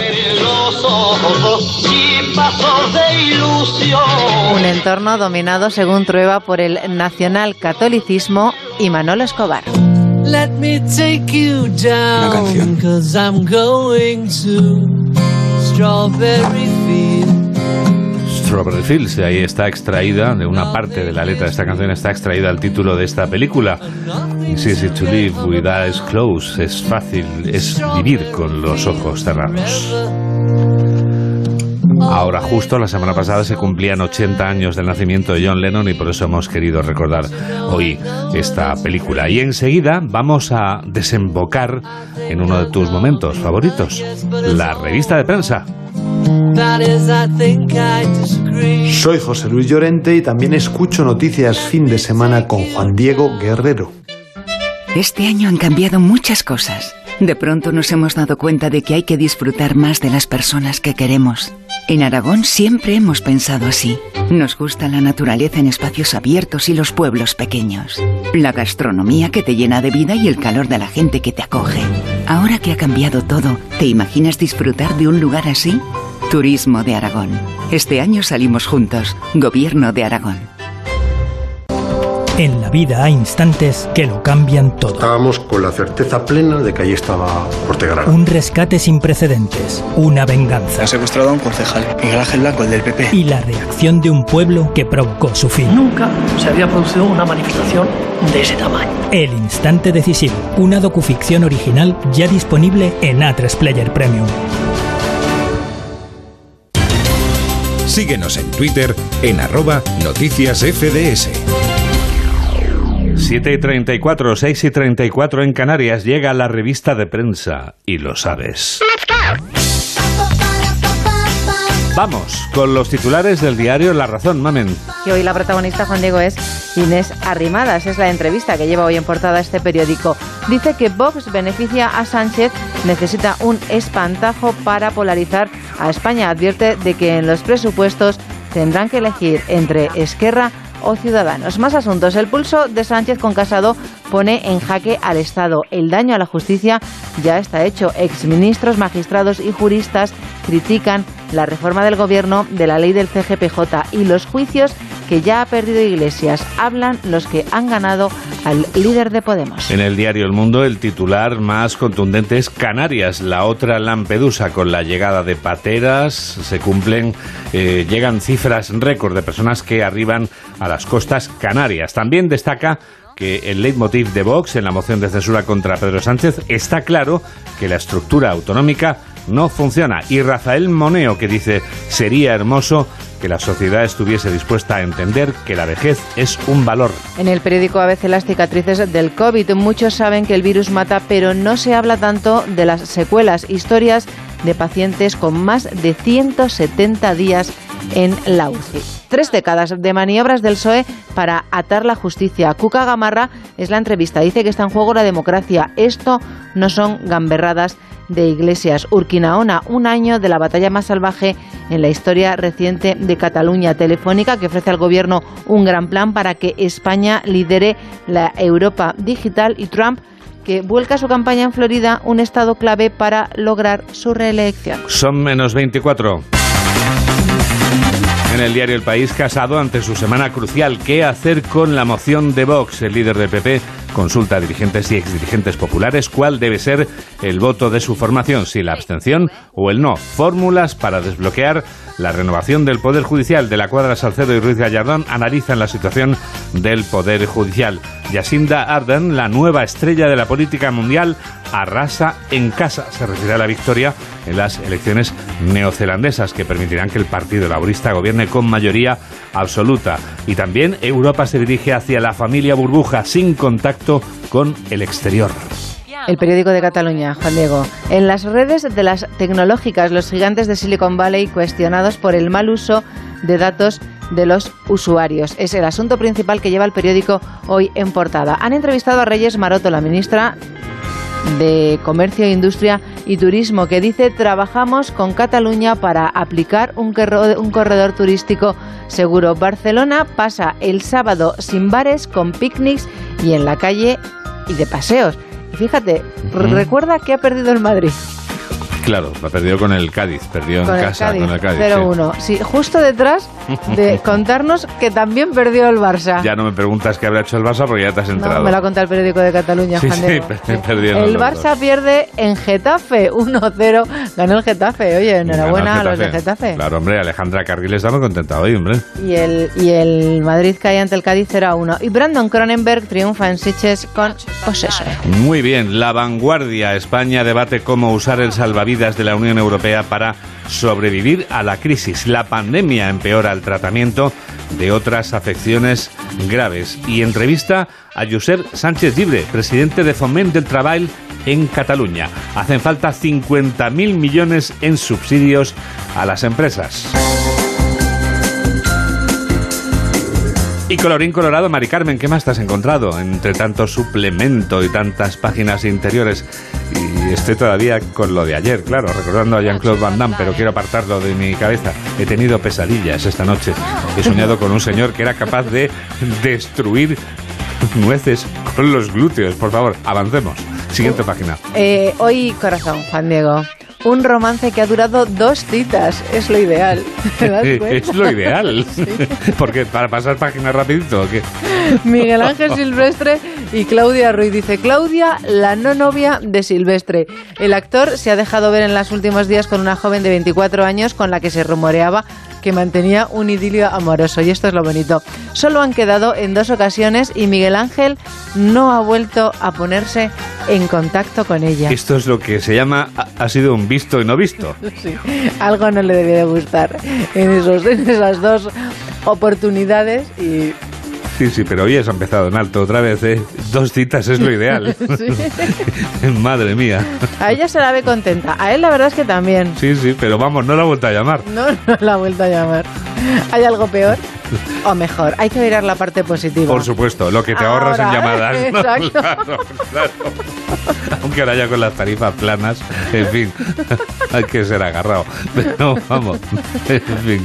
[SPEAKER 6] Un entorno dominado, según Trueba, por el nacionalcatolicismo y Manolo Escobar.
[SPEAKER 7] Let me take you down, 'cause I'm going to Strawberry Field.
[SPEAKER 1] Strawberry Fields, de ahí está extraída, de una parte de la letra de esta canción está extraída el título de esta película. It's easy to live with eyes closed. Es fácil, es vivir con los ojos cerrados. Ahora justo, la semana pasada se cumplían ochenta años del nacimiento de John Lennon y por eso hemos querido recordar hoy esta película. Y enseguida vamos a desembocar en uno de tus momentos favoritos, la revista de prensa.
[SPEAKER 14] Soy José Luis Llorente y también escucho Noticias Fin de Semana con Juan Diego Guerrero.
[SPEAKER 15] Este año han cambiado muchas cosas. De pronto nos hemos dado cuenta de que hay que disfrutar más de las personas que queremos. En Aragón siempre hemos pensado así. Nos gusta la naturaleza en espacios abiertos y los pueblos pequeños. La gastronomía que te llena de vida y el calor de la gente que te acoge. Ahora que ha cambiado todo, ¿te imaginas disfrutar de un lugar así? Turismo de Aragón. Este año salimos juntos. Gobierno de Aragón.
[SPEAKER 16] En la vida hay instantes que lo cambian todo.
[SPEAKER 14] Estábamos con la certeza plena de que ahí estaba Ortega Rara.
[SPEAKER 16] Un rescate sin precedentes, una venganza.
[SPEAKER 10] Ha secuestrado a un concejal, Miguel Ángel Blanco, el del P P.
[SPEAKER 16] Y la reacción de un pueblo que provocó su fin.
[SPEAKER 17] Nunca se había producido una manifestación de ese tamaño.
[SPEAKER 16] El instante decisivo, una docuficción original ya disponible en A tres Player Premium.
[SPEAKER 2] Síguenos en Twitter en arroba noticias F D S.
[SPEAKER 1] siete y treinta y cuatro, seis y treinta y cuatro en Canarias, llega la revista de prensa y lo sabes. Vamos con los titulares del diario La Razón, Mamen.
[SPEAKER 6] Y hoy la protagonista, Juan Diego, es Inés Arrimadas. Es la entrevista que lleva hoy en portada este periódico. Dice que Vox beneficia a Sánchez, necesita un espantajo para polarizar a España. Advierte de que en los presupuestos tendrán que elegir entre Esquerra o Ciudadanos. Más asuntos. El pulso de Sánchez con Casado pone en jaque al Estado. El daño a la justicia ya está hecho. Exministros, magistrados y juristas critican la reforma del gobierno de la ley del C G P J y los juicios que ya ha perdido Iglesias. Hablan los que han ganado al líder de Podemos.
[SPEAKER 1] En el diario El Mundo, el titular más contundente es Canarias, la otra Lampedusa. Con la llegada de pateras se cumplen, eh, llegan cifras récord de personas que arriban a las costas canarias. También destaca que el leitmotiv de Vox en la moción de censura contra Pedro Sánchez está claro que la estructura autonómica no funciona. Y Rafael Moneo, que dice, sería hermoso que la sociedad estuviese dispuesta a entender que la vejez es un valor.
[SPEAKER 6] En el periódico A B C, las cicatrices del COVID. Muchos saben que el virus mata, pero no se habla tanto de las secuelas, historias de pacientes con más de ciento setenta días en la U C I. Tres décadas de maniobras del P S O E para atar la justicia. Cuca Gamarra es la entrevista. Dice que está en juego la democracia. Esto no son gamberradas de Iglesias. Urquinaona, un año de la batalla más salvaje en la historia reciente de Cataluña. Telefónica, que ofrece al gobierno un gran plan para que España lidere la Europa digital. Y Trump, que vuelca su campaña en Florida, un estado clave para lograr su reelección.
[SPEAKER 1] Son menos veinticuatro. En el diario El País, Casado ante su semana crucial. ¿Qué hacer con la moción de Vox? El líder del P P consulta a dirigentes y exdirigentes populares cuál debe ser el voto de su formación, si la abstención o el no. Fórmulas para desbloquear la renovación del Poder Judicial. De la Cuadra, Salcedo y Ruiz Gallardón analizan la situación del Poder Judicial. Jacinda Ardern, la nueva estrella de la política mundial, arrasa en casa. Se refiere a la victoria en las elecciones neozelandesas que permitirán que el Partido Laborista gobierne con mayoría absoluta. Y también Europa se dirige hacia la familia burbuja sin contacto con el exterior.
[SPEAKER 6] El periódico de Cataluña, Juan Diego. En las redes de las tecnológicas, los gigantes de Silicon Valley cuestionados por el mal uso de datos de los usuarios. Es el asunto principal que lleva el periódico hoy en portada. Han entrevistado a Reyes Maroto, la ministra de Comercio, Industria y Turismo, que dice: trabajamos con Cataluña para aplicar un, corredor, un corredor turístico seguro. Barcelona pasa el sábado sin bares, con picnics y en la calle y de paseos. Y fíjate, uh-huh. recuerda que ha perdido el Madrid.
[SPEAKER 1] Claro, lo ha perdido con el Cádiz, perdió
[SPEAKER 6] con
[SPEAKER 1] en
[SPEAKER 6] el
[SPEAKER 1] casa
[SPEAKER 6] Cádiz,
[SPEAKER 1] con el Cádiz.
[SPEAKER 6] cero uno. Sí. sí, justo detrás de contarnos que también perdió el Barça.
[SPEAKER 1] Ya no me preguntas qué habrá hecho el Barça porque ya te has enterado.
[SPEAKER 6] No, me lo ha contado el periódico de Cataluña,
[SPEAKER 1] sí,
[SPEAKER 6] Juan
[SPEAKER 1] sí,
[SPEAKER 6] Diego.
[SPEAKER 1] Sí, perdió
[SPEAKER 6] el Barça dos. Pierde en Getafe, uno cero. Ganó el Getafe. Oye, enhorabuena a los de Getafe.
[SPEAKER 1] Claro, hombre, Alejandra Carril está muy contenta hoy, hombre.
[SPEAKER 6] Y el, y el Madrid cae ante el Cádiz cero a uno. Y Brandon Cronenberg triunfa en Sitges con Possessor.
[SPEAKER 1] Muy bien, La Vanguardia. España debate cómo usar el salvavidas de la Unión Europea Europea para sobrevivir a la crisis. La pandemia empeora el tratamiento de otras afecciones graves. Y entrevista a Josep Sánchez Llibre, presidente de Foment del Treball en Cataluña. Hacen falta cincuenta mil millones en subsidios a las empresas. Y colorín colorado, Mari Carmen, ¿qué más te has encontrado? Entre tanto suplemento y tantas páginas interiores. Y estoy todavía con lo de ayer, claro, recordando a Jean-Claude Van Damme, pero quiero apartarlo de mi cabeza. He tenido pesadillas esta noche. He soñado con un señor que era capaz de destruir nueces con los glúteos. Por favor, avancemos. Siguiente página.
[SPEAKER 6] Eh, hoy, corazón, Juan Diego. Un romance que ha durado dos citas, es lo ideal. ¿Te das cuenta?
[SPEAKER 1] Es lo ideal. Sí. Porque para pasar páginas rapidito, ¿o qué?
[SPEAKER 6] Miguel Ángel Silvestre y Claudia Ruiz. Dice: Claudia, la no novia de Silvestre. El actor se ha dejado ver en los últimos días con una joven de veinticuatro años con la que se rumoreaba que mantenía un idilio amoroso. Y esto es lo bonito. Solo han quedado en dos ocasiones y Miguel Ángel no ha vuelto a ponerse en contacto con ella.
[SPEAKER 1] Esto es lo que se llama ha sido un visto y no visto.
[SPEAKER 6] Sí, algo no le debía de gustar en, esos, en esas dos oportunidades y...
[SPEAKER 1] Sí, sí, pero hoy has empezado en alto otra vez, ¿eh? Dos citas es lo ideal. Sí. Madre mía.
[SPEAKER 6] A ella se la ve contenta, a él la verdad es que también.
[SPEAKER 1] Sí, sí, pero vamos, no la ha vuelto a llamar.
[SPEAKER 6] No, no la ha vuelto a llamar. ¿Hay algo peor? O mejor, hay que mirar la parte positiva.
[SPEAKER 1] Por supuesto, lo que te ahorras
[SPEAKER 6] Ahora,
[SPEAKER 1] en llamadas.
[SPEAKER 6] Exacto.
[SPEAKER 1] No, claro, claro. Aunque ahora ya con las tarifas planas, en fin, hay que ser agarrado. Pero vamos, en fin.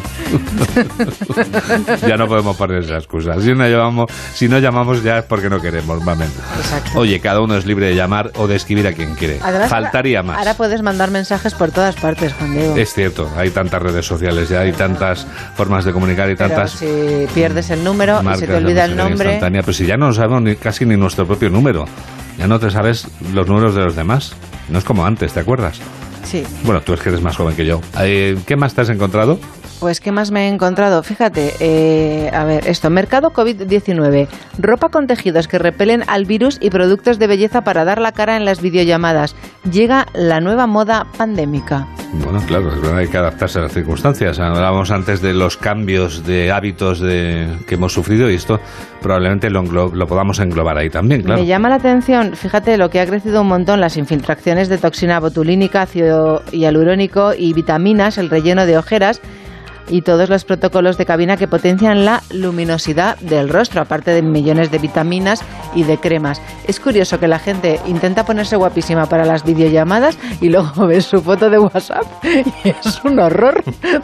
[SPEAKER 1] Ya no podemos poner esa excusa. Si no llamamos, si no llamamos ya es porque no queremos, mamen.
[SPEAKER 6] Exacto.
[SPEAKER 1] Oye, cada uno es libre de llamar o de escribir a quien quiere.
[SPEAKER 6] Además,
[SPEAKER 1] faltaría
[SPEAKER 6] ahora,
[SPEAKER 1] más.
[SPEAKER 6] Ahora puedes mandar mensajes por todas partes, Juan Diego.
[SPEAKER 1] Es cierto, hay tantas redes sociales ya, hay tantas formas de comunicar y
[SPEAKER 6] Pero
[SPEAKER 1] tantas...
[SPEAKER 6] si pierdes el número y se te olvida el nombre...
[SPEAKER 1] Pero si ya no sabemos ni, casi ni nuestro propio número. Ya no te sabes los números de los demás. No es como antes, ¿te acuerdas?
[SPEAKER 6] Sí.
[SPEAKER 1] Bueno, tú es que eres más joven que yo. Eh, ¿Qué más te has encontrado?
[SPEAKER 6] Pues, ¿qué más me he encontrado? Fíjate, eh, a ver, esto, mercado covid diecinueve, ropa con tejidos que repelen al virus y productos de belleza para dar la cara en las videollamadas. Llega la nueva moda pandémica.
[SPEAKER 1] Bueno, claro, es verdad, hay que adaptarse a las circunstancias. Hablábamos antes de los cambios de hábitos de, que hemos sufrido y esto probablemente lo, englo, lo podamos englobar ahí también, claro.
[SPEAKER 6] Me llama la atención, fíjate, lo que ha crecido un montón, las infiltraciones de toxina botulínica, ácido hialurónico y vitaminas, el relleno de ojeras y todos los protocolos de cabina que potencian la luminosidad del rostro, aparte de millones de vitaminas y de cremas. Es curioso que la gente intenta ponerse guapísima para las videollamadas y luego ves su foto de WhatsApp y es un horror.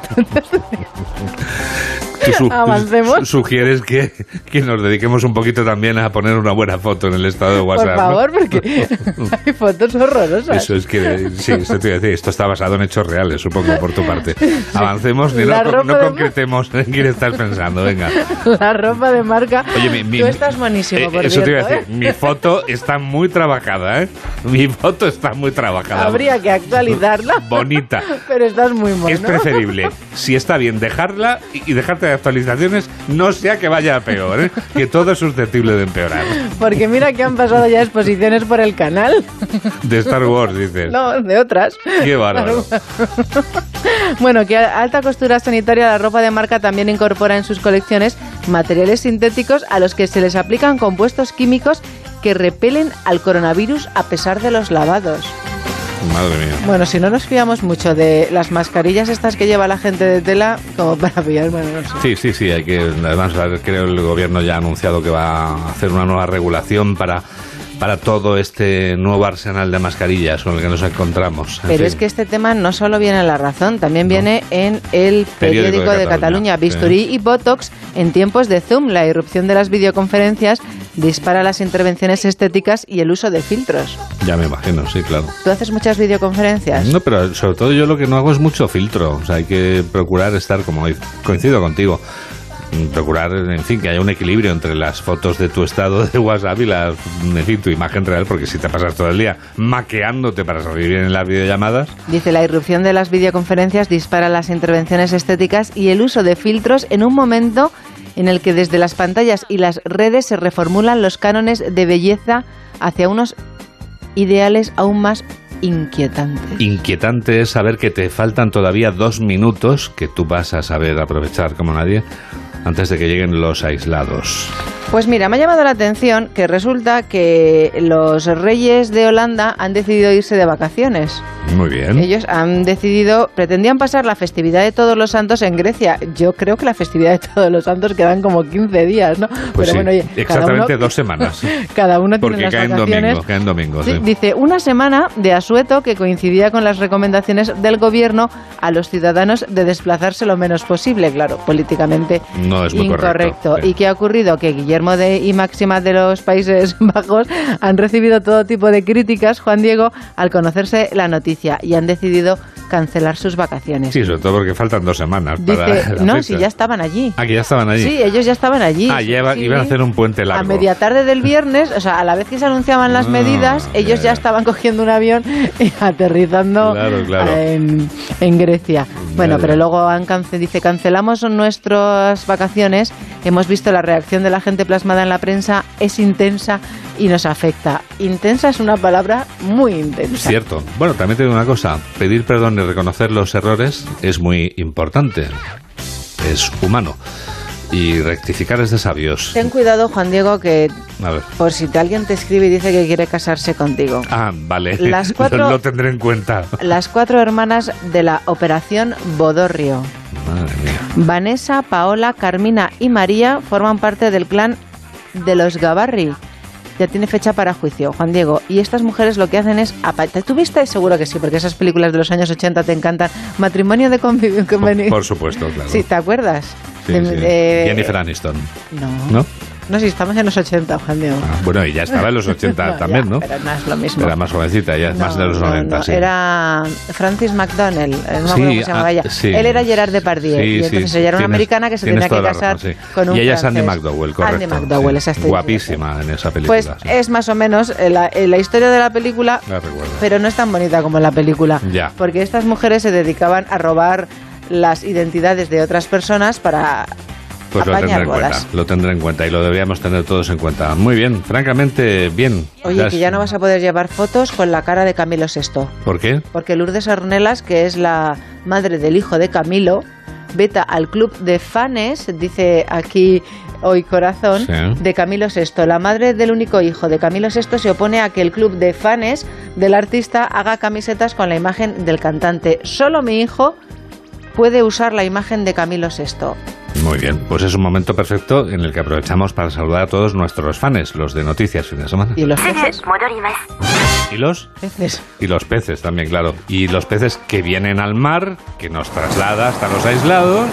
[SPEAKER 1] Tú su,
[SPEAKER 6] Avancemos.
[SPEAKER 1] Sugieres que, que nos dediquemos un poquito también a poner una buena foto en el estado de WhatsApp.
[SPEAKER 6] Por favor,
[SPEAKER 1] ¿no?
[SPEAKER 6] porque hay fotos horrorosas.
[SPEAKER 1] Eso es que, sí, esto te iba a decir, esto está basado en hechos reales, supongo, por tu parte. Avancemos, ni no, no concretemos en quién estás pensando, venga.
[SPEAKER 6] La ropa de marca.
[SPEAKER 1] Oye, mi, mi,
[SPEAKER 6] tú estás buenísimo,
[SPEAKER 1] eh,
[SPEAKER 6] por
[SPEAKER 1] Eso
[SPEAKER 6] cierto,
[SPEAKER 1] te iba a decir,
[SPEAKER 6] ¿eh?
[SPEAKER 1] mi foto está muy trabajada, ¿eh? Mi foto está muy trabajada.
[SPEAKER 6] Habría que actualizarla.
[SPEAKER 1] Bonita.
[SPEAKER 6] Pero estás muy mono.
[SPEAKER 1] Es preferible, si está bien, dejarla y, y dejarte de actualizaciones, no sea que vaya a peor, ¿eh? Que todo es susceptible de empeorar.
[SPEAKER 6] Porque mira que han pasado ya exposiciones por el canal.
[SPEAKER 1] De Star Wars, dices.
[SPEAKER 6] No, de otras.
[SPEAKER 1] Qué bárbaro.
[SPEAKER 6] Bueno, que a alta costura sanitaria, la ropa de marca también incorpora en sus colecciones materiales sintéticos a los que se les aplican compuestos químicos que repelen al coronavirus a pesar de los lavados.
[SPEAKER 1] Madre mía.
[SPEAKER 6] Bueno, si no nos fiamos mucho de las mascarillas estas que lleva la gente de tela, como para pillar, bueno, no sé.
[SPEAKER 1] Sí, sí, sí, hay que, además creo el gobierno ya ha anunciado que va a hacer una nueva regulación para, para todo este nuevo arsenal de mascarillas con el que nos encontramos. En
[SPEAKER 6] Pero
[SPEAKER 1] fin.
[SPEAKER 6] es que este tema no solo viene en La Razón, también viene no. en el periódico, periódico de, de Cataluña, Cataluña. Bisturí sí. y Botox en tiempos de Zoom, la irrupción de las videoconferencias dispara las intervenciones estéticas y el uso de filtros.
[SPEAKER 1] Ya me imagino, sí, claro.
[SPEAKER 6] ¿Tú haces muchas videoconferencias?
[SPEAKER 1] No, pero sobre todo yo lo que no hago es mucho filtro. O sea, hay que procurar estar, como coincido contigo, procurar, en fin, que haya un equilibrio entre las fotos de tu estado de WhatsApp y las, en fin, tu imagen real, porque si te pasas todo el día maqueándote para salir bien en las videollamadas...
[SPEAKER 6] Dice, la irrupción de las videoconferencias dispara las intervenciones estéticas y el uso de filtros en un momento en el que desde las pantallas y las redes se reformulan los cánones de belleza hacia unos ideales aún más inquietantes.
[SPEAKER 1] Inquietante es saber que te faltan todavía dos minutos que tú vas a saber aprovechar como nadie antes de que lleguen los aislados.
[SPEAKER 6] Pues mira, me ha llamado la atención que resulta que los reyes de Holanda han decidido irse de vacaciones.
[SPEAKER 1] Muy bien.
[SPEAKER 6] Ellos han decidido, pretendían pasar la festividad de Todos los Santos en Grecia. Yo creo que la festividad de Todos los Santos quedan como quince días, ¿no?
[SPEAKER 1] Pues
[SPEAKER 6] Pero
[SPEAKER 1] sí,
[SPEAKER 6] bueno, oye,
[SPEAKER 1] exactamente
[SPEAKER 6] cada uno,
[SPEAKER 1] dos semanas.
[SPEAKER 6] Cada uno tiene
[SPEAKER 1] Porque
[SPEAKER 6] las
[SPEAKER 1] caen
[SPEAKER 6] vacaciones.
[SPEAKER 1] domingo, caen domingo, sí.
[SPEAKER 6] Sí, dice, una semana de asueto que coincidía con las recomendaciones del gobierno a los ciudadanos de desplazarse lo menos posible, claro, políticamente
[SPEAKER 1] no es muy
[SPEAKER 6] incorrecto.
[SPEAKER 1] correcto, sí.
[SPEAKER 6] ¿Y qué ha ocurrido? Que Guillermo de, y Máxima de los Países Bajos han recibido todo tipo de críticas, Juan Diego, al conocerse la noticia y han decidido cancelar sus vacaciones.
[SPEAKER 1] Sí, sobre todo porque faltan dos semanas
[SPEAKER 6] Dice,
[SPEAKER 1] para la
[SPEAKER 6] no,
[SPEAKER 1] fecha.
[SPEAKER 6] si ya estaban allí.
[SPEAKER 1] Ah, que ya estaban allí.
[SPEAKER 6] Sí, ellos ya estaban allí.
[SPEAKER 1] Ah, ya iba,
[SPEAKER 6] sí.
[SPEAKER 1] iban a hacer un puente largo.
[SPEAKER 6] A media tarde del viernes, o sea, a la vez que se anunciaban las
[SPEAKER 1] Ah,
[SPEAKER 6] medidas, ellos
[SPEAKER 1] ya,
[SPEAKER 6] ya
[SPEAKER 1] ya.
[SPEAKER 6] estaban cogiendo un avión y aterrizando
[SPEAKER 1] Claro, claro.
[SPEAKER 6] En, en Grecia. Bueno,
[SPEAKER 1] ya.
[SPEAKER 6] pero luego han cance- dice, cancelamos nuestras vacaciones, hemos visto la reacción de la gente plasmada en la prensa, es intensa y nos afecta. Intensa es una palabra muy intensa.
[SPEAKER 1] Cierto. Bueno, también te digo una cosa, pedir perdón y reconocer los errores es muy importante. Es humano. Y rectificar es de sabios.
[SPEAKER 6] Ten cuidado, Juan Diego, que
[SPEAKER 1] A ver.
[SPEAKER 6] por si te, alguien te escribe y dice que quiere casarse contigo.
[SPEAKER 1] Ah, vale.
[SPEAKER 6] Las cuatro-
[SPEAKER 1] lo, lo tendré en cuenta.
[SPEAKER 6] Las cuatro hermanas de la Operación Bodorrio,
[SPEAKER 1] Madre mía.
[SPEAKER 6] Vanessa, Paola, Carmina y María, forman parte del clan de los Gavarri, ya tiene fecha para juicio, Juan Diego. Y estas mujeres lo que hacen es... ¿Tú viste? Seguro que sí, porque esas películas de los años ochenta te encantan. Matrimonio de convivencia.
[SPEAKER 1] Por, por supuesto, claro.
[SPEAKER 6] Sí, ¿te acuerdas?
[SPEAKER 1] Sí,
[SPEAKER 6] de,
[SPEAKER 1] sí.
[SPEAKER 6] De...
[SPEAKER 1] Jennifer Aniston.
[SPEAKER 6] No.
[SPEAKER 1] ¿No?
[SPEAKER 6] No, sí, estamos en los ochenta, Juan Diego.
[SPEAKER 1] Ah, bueno, y ya estaba en los ochenta
[SPEAKER 6] no,
[SPEAKER 1] también,
[SPEAKER 6] ya,
[SPEAKER 1] ¿no?
[SPEAKER 6] Pero no es lo mismo.
[SPEAKER 1] Era más jovencita, ya es
[SPEAKER 6] no,
[SPEAKER 1] más de los
[SPEAKER 6] no,
[SPEAKER 1] noventa,
[SPEAKER 6] no.
[SPEAKER 1] sí.
[SPEAKER 6] Era Francis McDonnell, no me acuerdo
[SPEAKER 1] sí,
[SPEAKER 6] cómo se llamaba
[SPEAKER 1] ah,
[SPEAKER 6] ella.
[SPEAKER 1] sí.
[SPEAKER 6] Él era Gerard Depardieu,
[SPEAKER 1] sí,
[SPEAKER 6] y entonces
[SPEAKER 1] sí,
[SPEAKER 6] ella era una
[SPEAKER 1] tienes,
[SPEAKER 6] americana que se tenía que casar
[SPEAKER 1] razón, sí.
[SPEAKER 6] con un
[SPEAKER 1] Y ella
[SPEAKER 6] francés.
[SPEAKER 1] es Andy McDowell, correcto.
[SPEAKER 6] Andy McDowell,
[SPEAKER 1] sí.
[SPEAKER 6] esa estoy
[SPEAKER 1] Guapísima en esa película.
[SPEAKER 6] Pues
[SPEAKER 1] sí.
[SPEAKER 6] es más o menos la, la historia de la película,
[SPEAKER 1] La recuerdo.
[SPEAKER 6] pero no es tan bonita como la película.
[SPEAKER 1] Ya.
[SPEAKER 6] Porque estas mujeres se dedicaban a robar las identidades de otras personas para...
[SPEAKER 1] Pues lo tendré en
[SPEAKER 6] bodas.
[SPEAKER 1] cuenta, lo tendré en cuenta y lo deberíamos tener todos en cuenta. Muy bien, francamente, bien.
[SPEAKER 6] Oye,
[SPEAKER 1] Las...
[SPEAKER 6] que ya no vas a poder llevar fotos con la cara de Camilo sexto.
[SPEAKER 1] ¿Por qué?
[SPEAKER 6] Porque Lourdes Ornelas, que es la madre del hijo de Camilo, veta al club de fanes, dice aquí Hoy Corazón,
[SPEAKER 1] sí.
[SPEAKER 6] de Camilo sexto. La madre del único hijo de Camilo sexto se opone a que el club de fanes del artista haga camisetas con la imagen del cantante. Solo mi hijo puede usar la imagen de Camilo sexto.
[SPEAKER 1] Muy bien, pues es un momento perfecto en el que aprovechamos para saludar a todos nuestros fans, los de Noticias Fin de Semana.
[SPEAKER 6] ¿Y los peces?
[SPEAKER 1] ¿Y los?
[SPEAKER 6] Peces.
[SPEAKER 1] Y los peces también, claro. Y los peces que vienen al mar, que nos traslada hasta los aislados.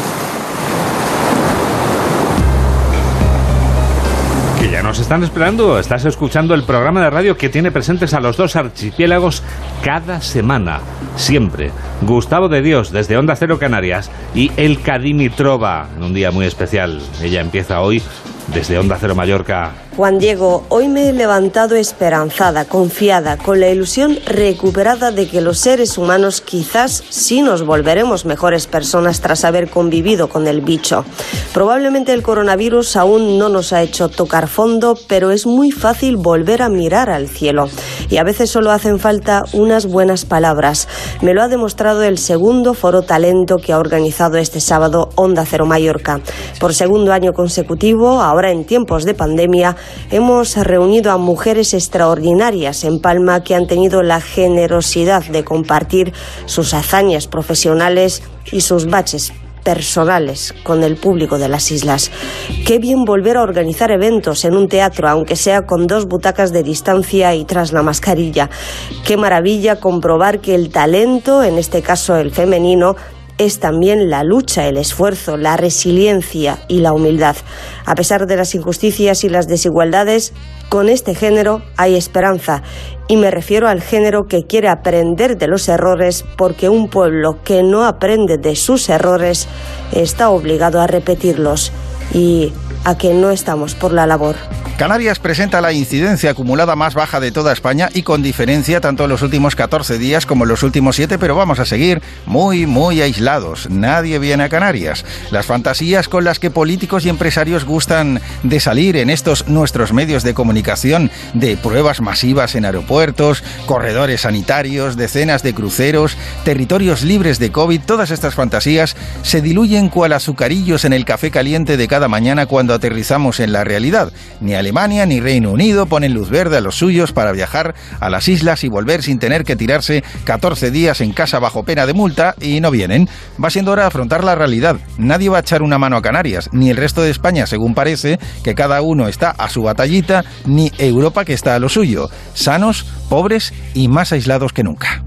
[SPEAKER 1] Que ya nos están esperando. Estás escuchando el programa de radio que tiene presentes a los dos archipiélagos cada semana. Siempre. Gustavo de Dios, desde Onda Cero Canarias, y Elka Dimitrova, en un día muy especial. Ella empieza hoy desde Onda Cero Mallorca.
[SPEAKER 4] Juan Diego, hoy me he levantado esperanzada, confiada, con la ilusión recuperada de que los seres humanos quizás sí nos volveremos mejores personas tras haber convivido con el bicho. Probablemente el coronavirus aún no nos ha hecho tocar fondo, pero es muy fácil volver a mirar al cielo. Y a veces solo hacen falta unas buenas palabras. Me lo ha demostrado el segundo Foro Talento que ha organizado este sábado Onda Cero Mallorca. Por segundo año consecutivo, ahora en tiempos de pandemia, hemos reunido a mujeres extraordinarias en Palma que han tenido la generosidad de compartir sus hazañas profesionales y sus baches personales con el público de las islas. Qué bien volver a organizar eventos en un teatro, aunque sea con dos butacas de distancia y tras la mascarilla. Qué maravilla comprobar que el talento, en este caso el femenino, es también la lucha, el esfuerzo, la resiliencia y la humildad. A pesar de las injusticias y las desigualdades, con este género hay esperanza. Y me refiero al género que quiere aprender de los errores, porque un pueblo que no aprende de sus errores está obligado a repetirlos y a que no estamos por la labor.
[SPEAKER 5] Canarias presenta la incidencia acumulada más baja de toda España y con diferencia tanto en los últimos catorce días como en los últimos siete, pero vamos a seguir muy, muy aislados. Nadie viene a Canarias. Las fantasías con las que políticos y empresarios gustan de salir en estos nuestros medios de comunicación, de pruebas masivas en aeropuertos, corredores sanitarios, decenas de cruceros, territorios libres de COVID, todas estas fantasías se diluyen cual azucarillos en el café caliente de cada mañana cuando aterrizamos en la realidad. Ni Alemania ni Reino Unido ponen luz verde a los suyos para viajar a las islas y volver sin tener que tirarse catorce días en casa bajo pena de multa y no vienen. Va siendo hora de afrontar la realidad. Nadie va a echar una mano a Canarias, ni el resto de España, según parece, que cada uno está a su batallita, ni Europa, que está a lo suyo. Sanos, pobres y más aislados que nunca.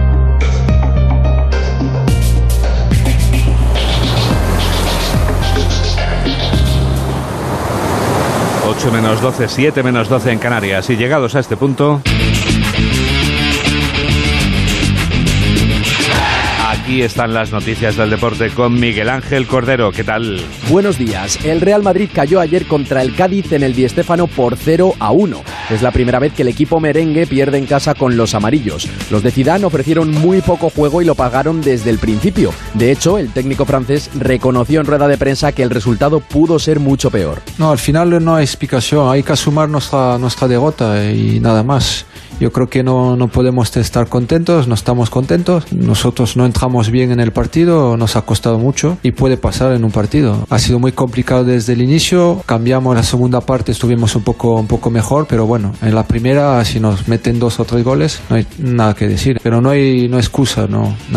[SPEAKER 1] ocho menos doce, siete menos doce en Canarias. Y llegados a este punto, aquí están las noticias del deporte con Miguel Ángel Cordero. ¿Qué tal?
[SPEAKER 8] Buenos días. El Real Madrid cayó ayer contra el Cádiz en el Di Stéfano por cero a uno. Es la primera vez que el equipo merengue pierde en casa con los amarillos. Los de Zidane ofrecieron muy poco juego y lo pagaron desde el principio. De hecho, el técnico francés reconoció en rueda de prensa que el resultado pudo ser mucho peor.
[SPEAKER 18] No, al final no hay explicación. Hay que asumir nuestra, nuestra derrota y nada más. Yo creo que no, no podemos estar contentos, no estamos contentos. Nosotros no entramos bien en el partido, nos ha costado mucho y puede pasar en un partido. Ha sido muy complicado desde el inicio, cambiamos la segunda parte, estuvimos un poco, un poco mejor, pero bueno, en la primera, si nos meten dos o tres goles, no hay nada que decir. Pero no hay, no hay excusa, no, nada.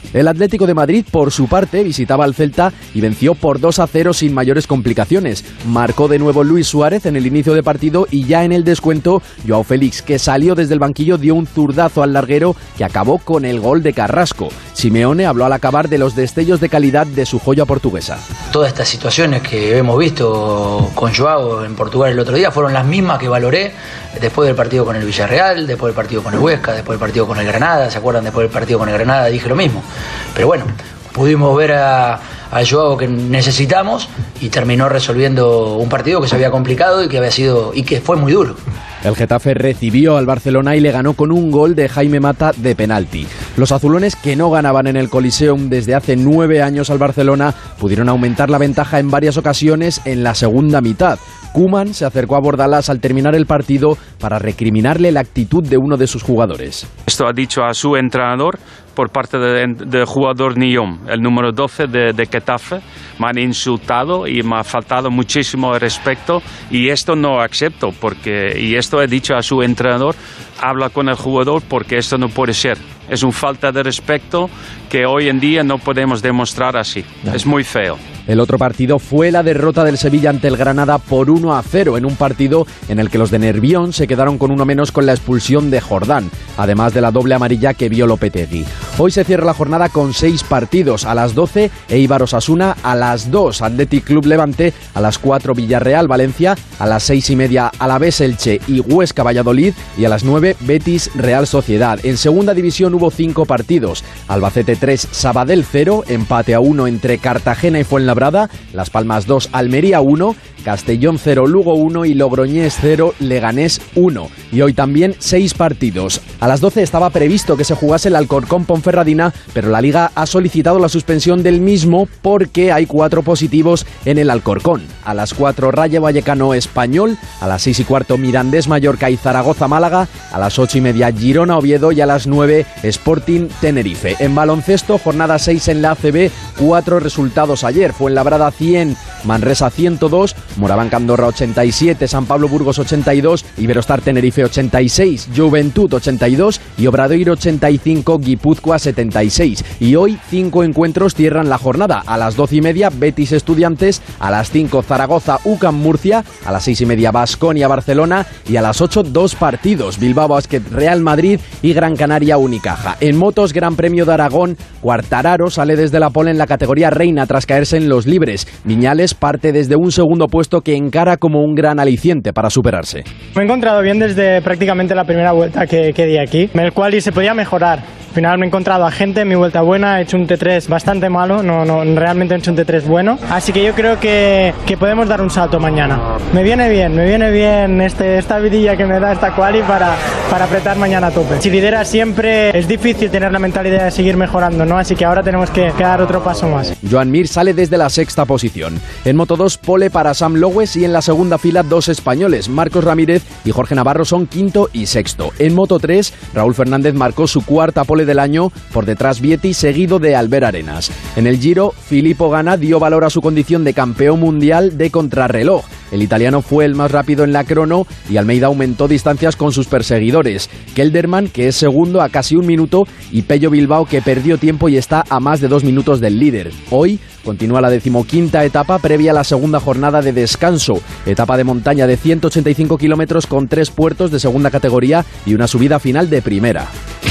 [SPEAKER 8] El Atlético de Madrid, por su parte, visitaba al Celta y venció por dos a cero sin mayores complicaciones. Marcó de nuevo Luis Suárez en el inicio de partido y ya en el descuento, Joao Félix, que salió desde el banquillo, dio un zurdazo al larguero que acabó con el gol de Carrasco. Simeone habló al acabar de los destellos de calidad de su joya portuguesa.
[SPEAKER 3] Todas estas situaciones que hemos visto con Joao en Portugal el otro día fueron las mismas que valoré después del partido con el Villarreal, después del partido con el Huesca, después del partido con el Granada. ¿Se acuerdan? Después del partido con el Granada dije lo mismo. Pero bueno, pudimos ver a, a Joao que necesitamos y terminó resolviendo un partido que se había complicado y que había sido y que fue muy duro.
[SPEAKER 8] El Getafe recibió al Barcelona y le ganó con un gol de Jaime Mata de penalti. Los azulones, que no ganaban en el Coliseum desde hace nueve años al Barcelona, pudieron aumentar la ventaja en varias ocasiones en la segunda mitad. Koeman se acercó a Bordalás al terminar el partido para recriminarle la actitud de uno de sus jugadores.
[SPEAKER 19] Esto ha dicho a su entrenador por parte del de jugador Nyom, el número doce de, de Getafe. Me han insultado y me ha faltado muchísimo respeto y esto no acepto porque, y esto he dicho a su entrenador, habla con el jugador porque esto no puede ser. Es una falta de respeto que hoy en día no podemos demostrar así. No. Es muy feo.
[SPEAKER 8] El otro partido fue la derrota del Sevilla ante el Granada por uno a cero, en un partido en el que los de Nervión se quedaron con uno menos con la expulsión de Jordán, además de la doble amarilla que vio Lopetegui. Hoy se cierra la jornada con seis partidos. A las doce, Eibar Osasuna; a las dos, Athletic Club Levante; a las cuatro, Villarreal Valencia; a las seis y media, Alavés Elche y Huesca Valladolid; y a las nueve, Betis Real Sociedad. En segunda división hubo cinco partidos: Albacete tres, Sabadell cero, empate a uno entre Cartagena y Fuenlabrada; Las Palmas dos, Almería uno, Castellón cero, Lugo uno y Logroñés cero, Leganés uno. Y hoy también seis partidos. A las doce estaba previsto que se jugase el Alcorcón Ponferradina, pero la Liga ha solicitado la suspensión del mismo porque hay cuatro positivos en el Alcorcón. A las cuatro, Rayo Vallecano Español; a las seis y cuarto, Mirandés Mallorca y Zaragoza Málaga; a las ocho y media, Girona Oviedo; y a las nueve, Sporting Tenerife. En baloncesto, jornada seis en la A C B, cuatro resultados ayer: Fuenlabrada cien, Manresa ciento dos, Moraván Andorra ochenta y siete, San Pablo Burgos ochenta y dos, Iberostar Tenerife ochenta y seis, Juventud ochenta y dos y Obradoiro ochenta y cinco, Guipúzcoa setenta y seis. Y hoy cinco encuentros cierran la jornada: a las doce y media, Betis Estudiantes; a las cinco, Zaragoza U C A M Murcia; a las seis y media, Baskonia Barcelona; y a las ocho, dos partidos: Bilbao Basket Real Madrid y Gran Canaria Unicaja. En motos, Gran Premio de Aragón, Quartararo sale desde la pole en la categoría reina tras caerse en los libres. Viñales parte desde un segundo puesto que encara como un gran aliciente para superarse.
[SPEAKER 20] Me he encontrado bien desde prácticamente la primera vuelta que, que di aquí, en el cual y se podía mejorar. Al final me he encontrado a gente en mi vuelta buena, he hecho un T tres bastante malo, no, no, realmente he hecho un T tres bueno, así que yo creo que, que podemos dar un salto mañana. Me viene bien, me viene bien este, esta vidilla que me da esta quali para, para apretar mañana a tope. Si lideras siempre es difícil tener la mentalidad de seguir mejorando, ¿no? Así que ahora tenemos que, que dar otro paso más.
[SPEAKER 8] Joan Mir sale desde la sexta posición. En Moto dos, pole para Sam Lowes y en la segunda fila dos españoles, Marcos Ramírez y Jorge Navarro son quinto y sexto. En Moto tres, Raúl Fernández marcó su cuarta pole del año, por detrás Vietti, seguido de Albert Arenas. En el Giro, Filippo Ganna dio valor a su condición de campeón mundial de contrarreloj. El italiano fue el más rápido en la crono y Almeida aumentó distancias con sus perseguidores. Kelderman, que es segundo a casi un minuto, y Pello Bilbao, que perdió tiempo y está a más de dos minutos del líder. Hoy continúa la decimoquinta etapa previa a la segunda jornada de descanso. Etapa de montaña de ciento ochenta y cinco kilómetros con tres puertos de segunda categoría y una subida final de primera.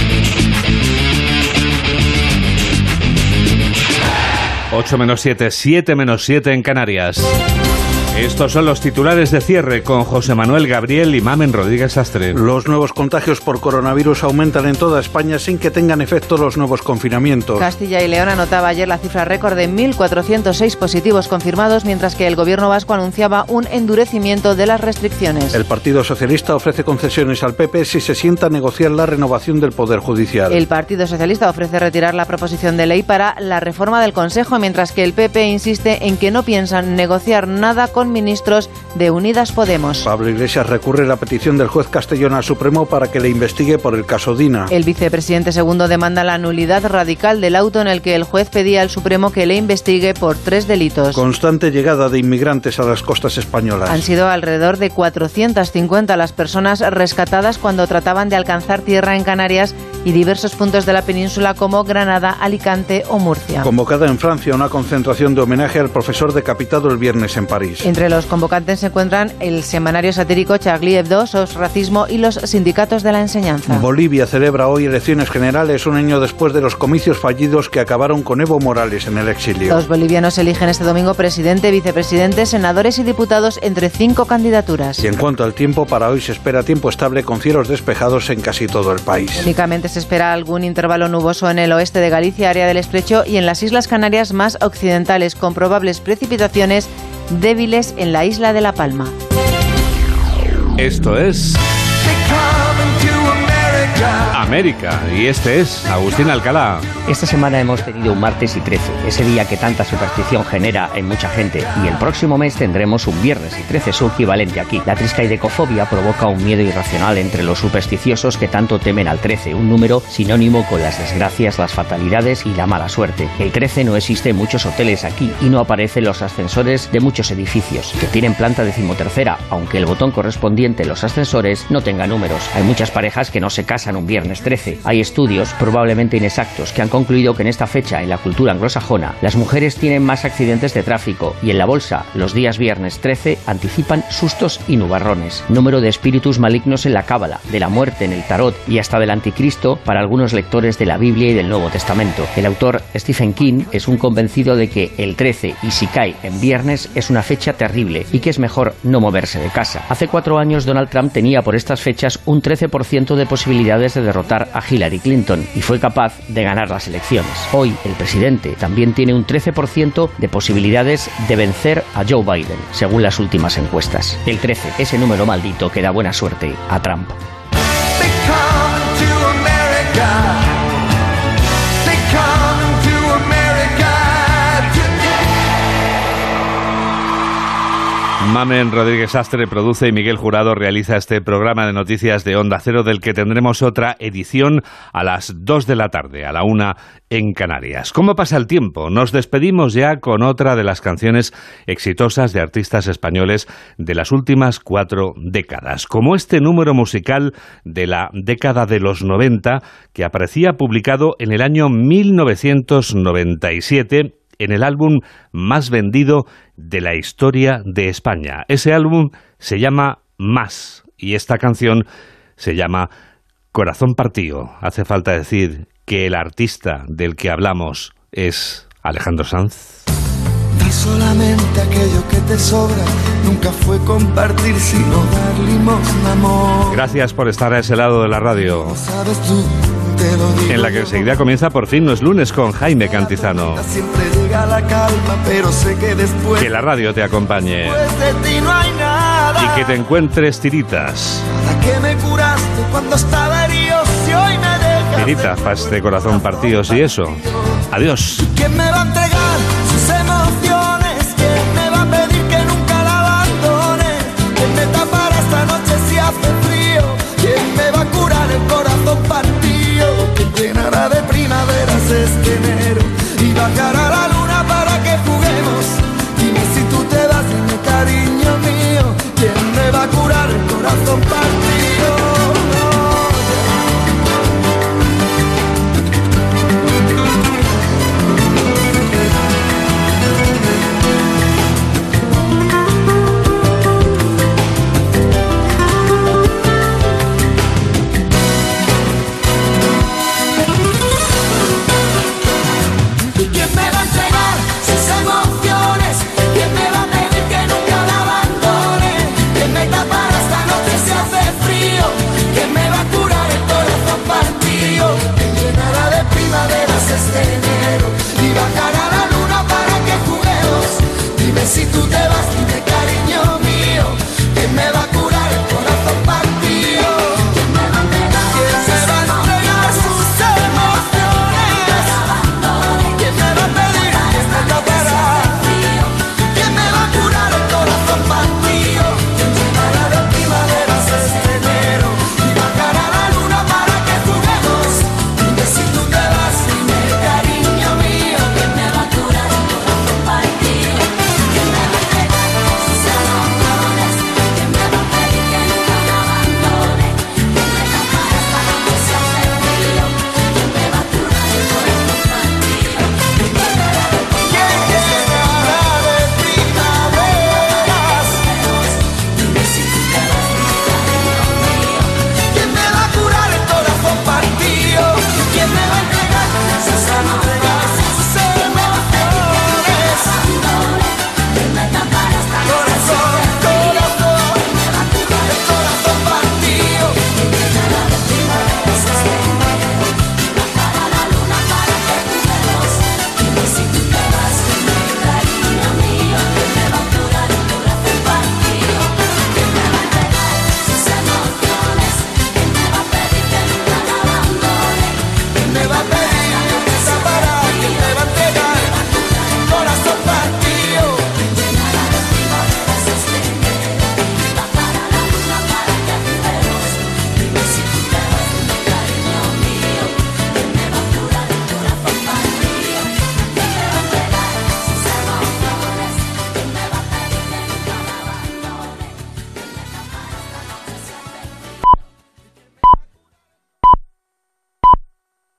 [SPEAKER 1] ocho menos siete, siete menos siete en Canarias. Estos son los titulares de cierre con José Manuel Gabriel y Mamen Rodríguez Astre.
[SPEAKER 21] Los nuevos contagios por coronavirus aumentan en toda España sin que tengan efecto los nuevos confinamientos.
[SPEAKER 6] Castilla y León anotaba ayer la cifra récord de mil cuatrocientos seis positivos confirmados, mientras que el gobierno vasco anunciaba un endurecimiento de las restricciones.
[SPEAKER 21] El Partido Socialista ofrece concesiones al P P si se sienta a negociar la renovación del Poder Judicial.
[SPEAKER 6] El Partido Socialista ofrece retirar la proposición de ley para la reforma del Consejo, mientras que el P P insiste en que no piensan negociar nada con ministros de Unidas Podemos.
[SPEAKER 21] Pablo Iglesias recurre la petición del juez Castellón al Supremo para que le investigue por el caso Dina.
[SPEAKER 6] El vicepresidente segundo demanda la nulidad radical del auto en el que el juez pedía al Supremo que le investigue por tres delitos.
[SPEAKER 21] Constante llegada de inmigrantes a las costas españolas.
[SPEAKER 6] Han sido alrededor de cuatrocientas cincuenta las personas rescatadas cuando trataban de alcanzar tierra en Canarias y diversos puntos de la península como Granada, Alicante o Murcia.
[SPEAKER 21] Convocada en Francia una concentración de homenaje al profesor decapitado el viernes en París.
[SPEAKER 6] Entre los convocantes se encuentran el semanario satírico Charlie Hebdo, Sos Racismo y los sindicatos de la enseñanza.
[SPEAKER 21] Bolivia celebra hoy elecciones generales un año después de los comicios fallidos que acabaron con Evo Morales en el exilio.
[SPEAKER 6] Los bolivianos eligen este domingo presidente, vicepresidente, senadores y diputados entre cinco candidaturas.
[SPEAKER 21] Y en cuanto al tiempo, para hoy se espera tiempo estable con cielos despejados en casi todo el país.
[SPEAKER 6] Únicamente se espera algún intervalo nuboso en el oeste de Galicia, área del Estrecho y en las Islas Canarias más occidentales, con probables precipitaciones débiles en la isla de La Palma.
[SPEAKER 1] Esto es América, y este es Agustín Alcalá.
[SPEAKER 12] Esta semana hemos tenido un martes y trece, ese día que tanta superstición genera en mucha gente, y el próximo mes tendremos un viernes y trece, su equivalente aquí. La triskaidecofobia provoca un miedo irracional entre los supersticiosos que tanto temen al trece, un número sinónimo con las desgracias, las fatalidades y la mala suerte. El trece no existe en muchos hoteles aquí y no aparece en los ascensores de muchos edificios, que tienen planta decimotercera, aunque el botón correspondiente en los ascensores no tenga números. Hay muchas parejas que no se casan un viernes trece. Hay estudios, probablemente inexactos, que han concluido que en esta fecha, en la cultura anglosajona, las mujeres tienen más accidentes de tráfico y en la bolsa, los días viernes trece anticipan sustos y nubarrones. Número de espíritus malignos en la cábala, de la muerte en el tarot y hasta del anticristo para algunos lectores de la Biblia y del Nuevo Testamento. El autor Stephen King es un convencido de que el trece, y si cae en viernes, es una fecha terrible y que es mejor no moverse de casa. Hace cuatro años Donald Trump tenía por estas fechas un trece por ciento de posibilidades de derrotar a Hillary Clinton y fue capaz de ganar las elecciones. Hoy el presidente también tiene un trece por ciento de posibilidades de vencer a Joe Biden, según las últimas encuestas. El trece, ese número maldito que da buena suerte a Trump.
[SPEAKER 1] Mamen Rodríguez Astre produce y Miguel Jurado realiza este programa de noticias de Onda Cero, del que tendremos otra edición a las dos de la tarde, a la una en Canarias. ¿Cómo pasa el tiempo? Nos despedimos ya con otra de las canciones exitosas de artistas españoles de las últimas cuatro décadas, como este número musical de la década de los noventa que aparecía publicado en el año mil novecientos noventa y siete en el álbum más vendido de la historia de España. Ese álbum se llama Más y esta canción se llama Corazón Partido. Hace falta decir que el artista del que hablamos es Alejandro Sanz.
[SPEAKER 22] Da solamente aquello que te sobra, nunca fue compartir sino dar limón, amor.
[SPEAKER 1] Gracias por estar a ese lado de la radio,
[SPEAKER 22] Sabes tú, te lo digo,
[SPEAKER 1] en la que enseguida comienza Por fin no es lunes con Jaime Cantizano.
[SPEAKER 22] siempre llega la calma, pero sé que después,
[SPEAKER 1] Que la radio te acompañe
[SPEAKER 22] después de ti no hay nada.
[SPEAKER 1] y que te encuentres tiritas.
[SPEAKER 22] ¿Para qué me curaste cuando estaba herido? Si hoy me dejas
[SPEAKER 1] Tiritas para este corazón partido, y eso. Adiós.
[SPEAKER 22] ¿Quién me va a entregar sus emociones? ¿Quién me va a pedir que nunca la abandone? ¿Quién me tapará esta noche si hace frío? ¿Quién me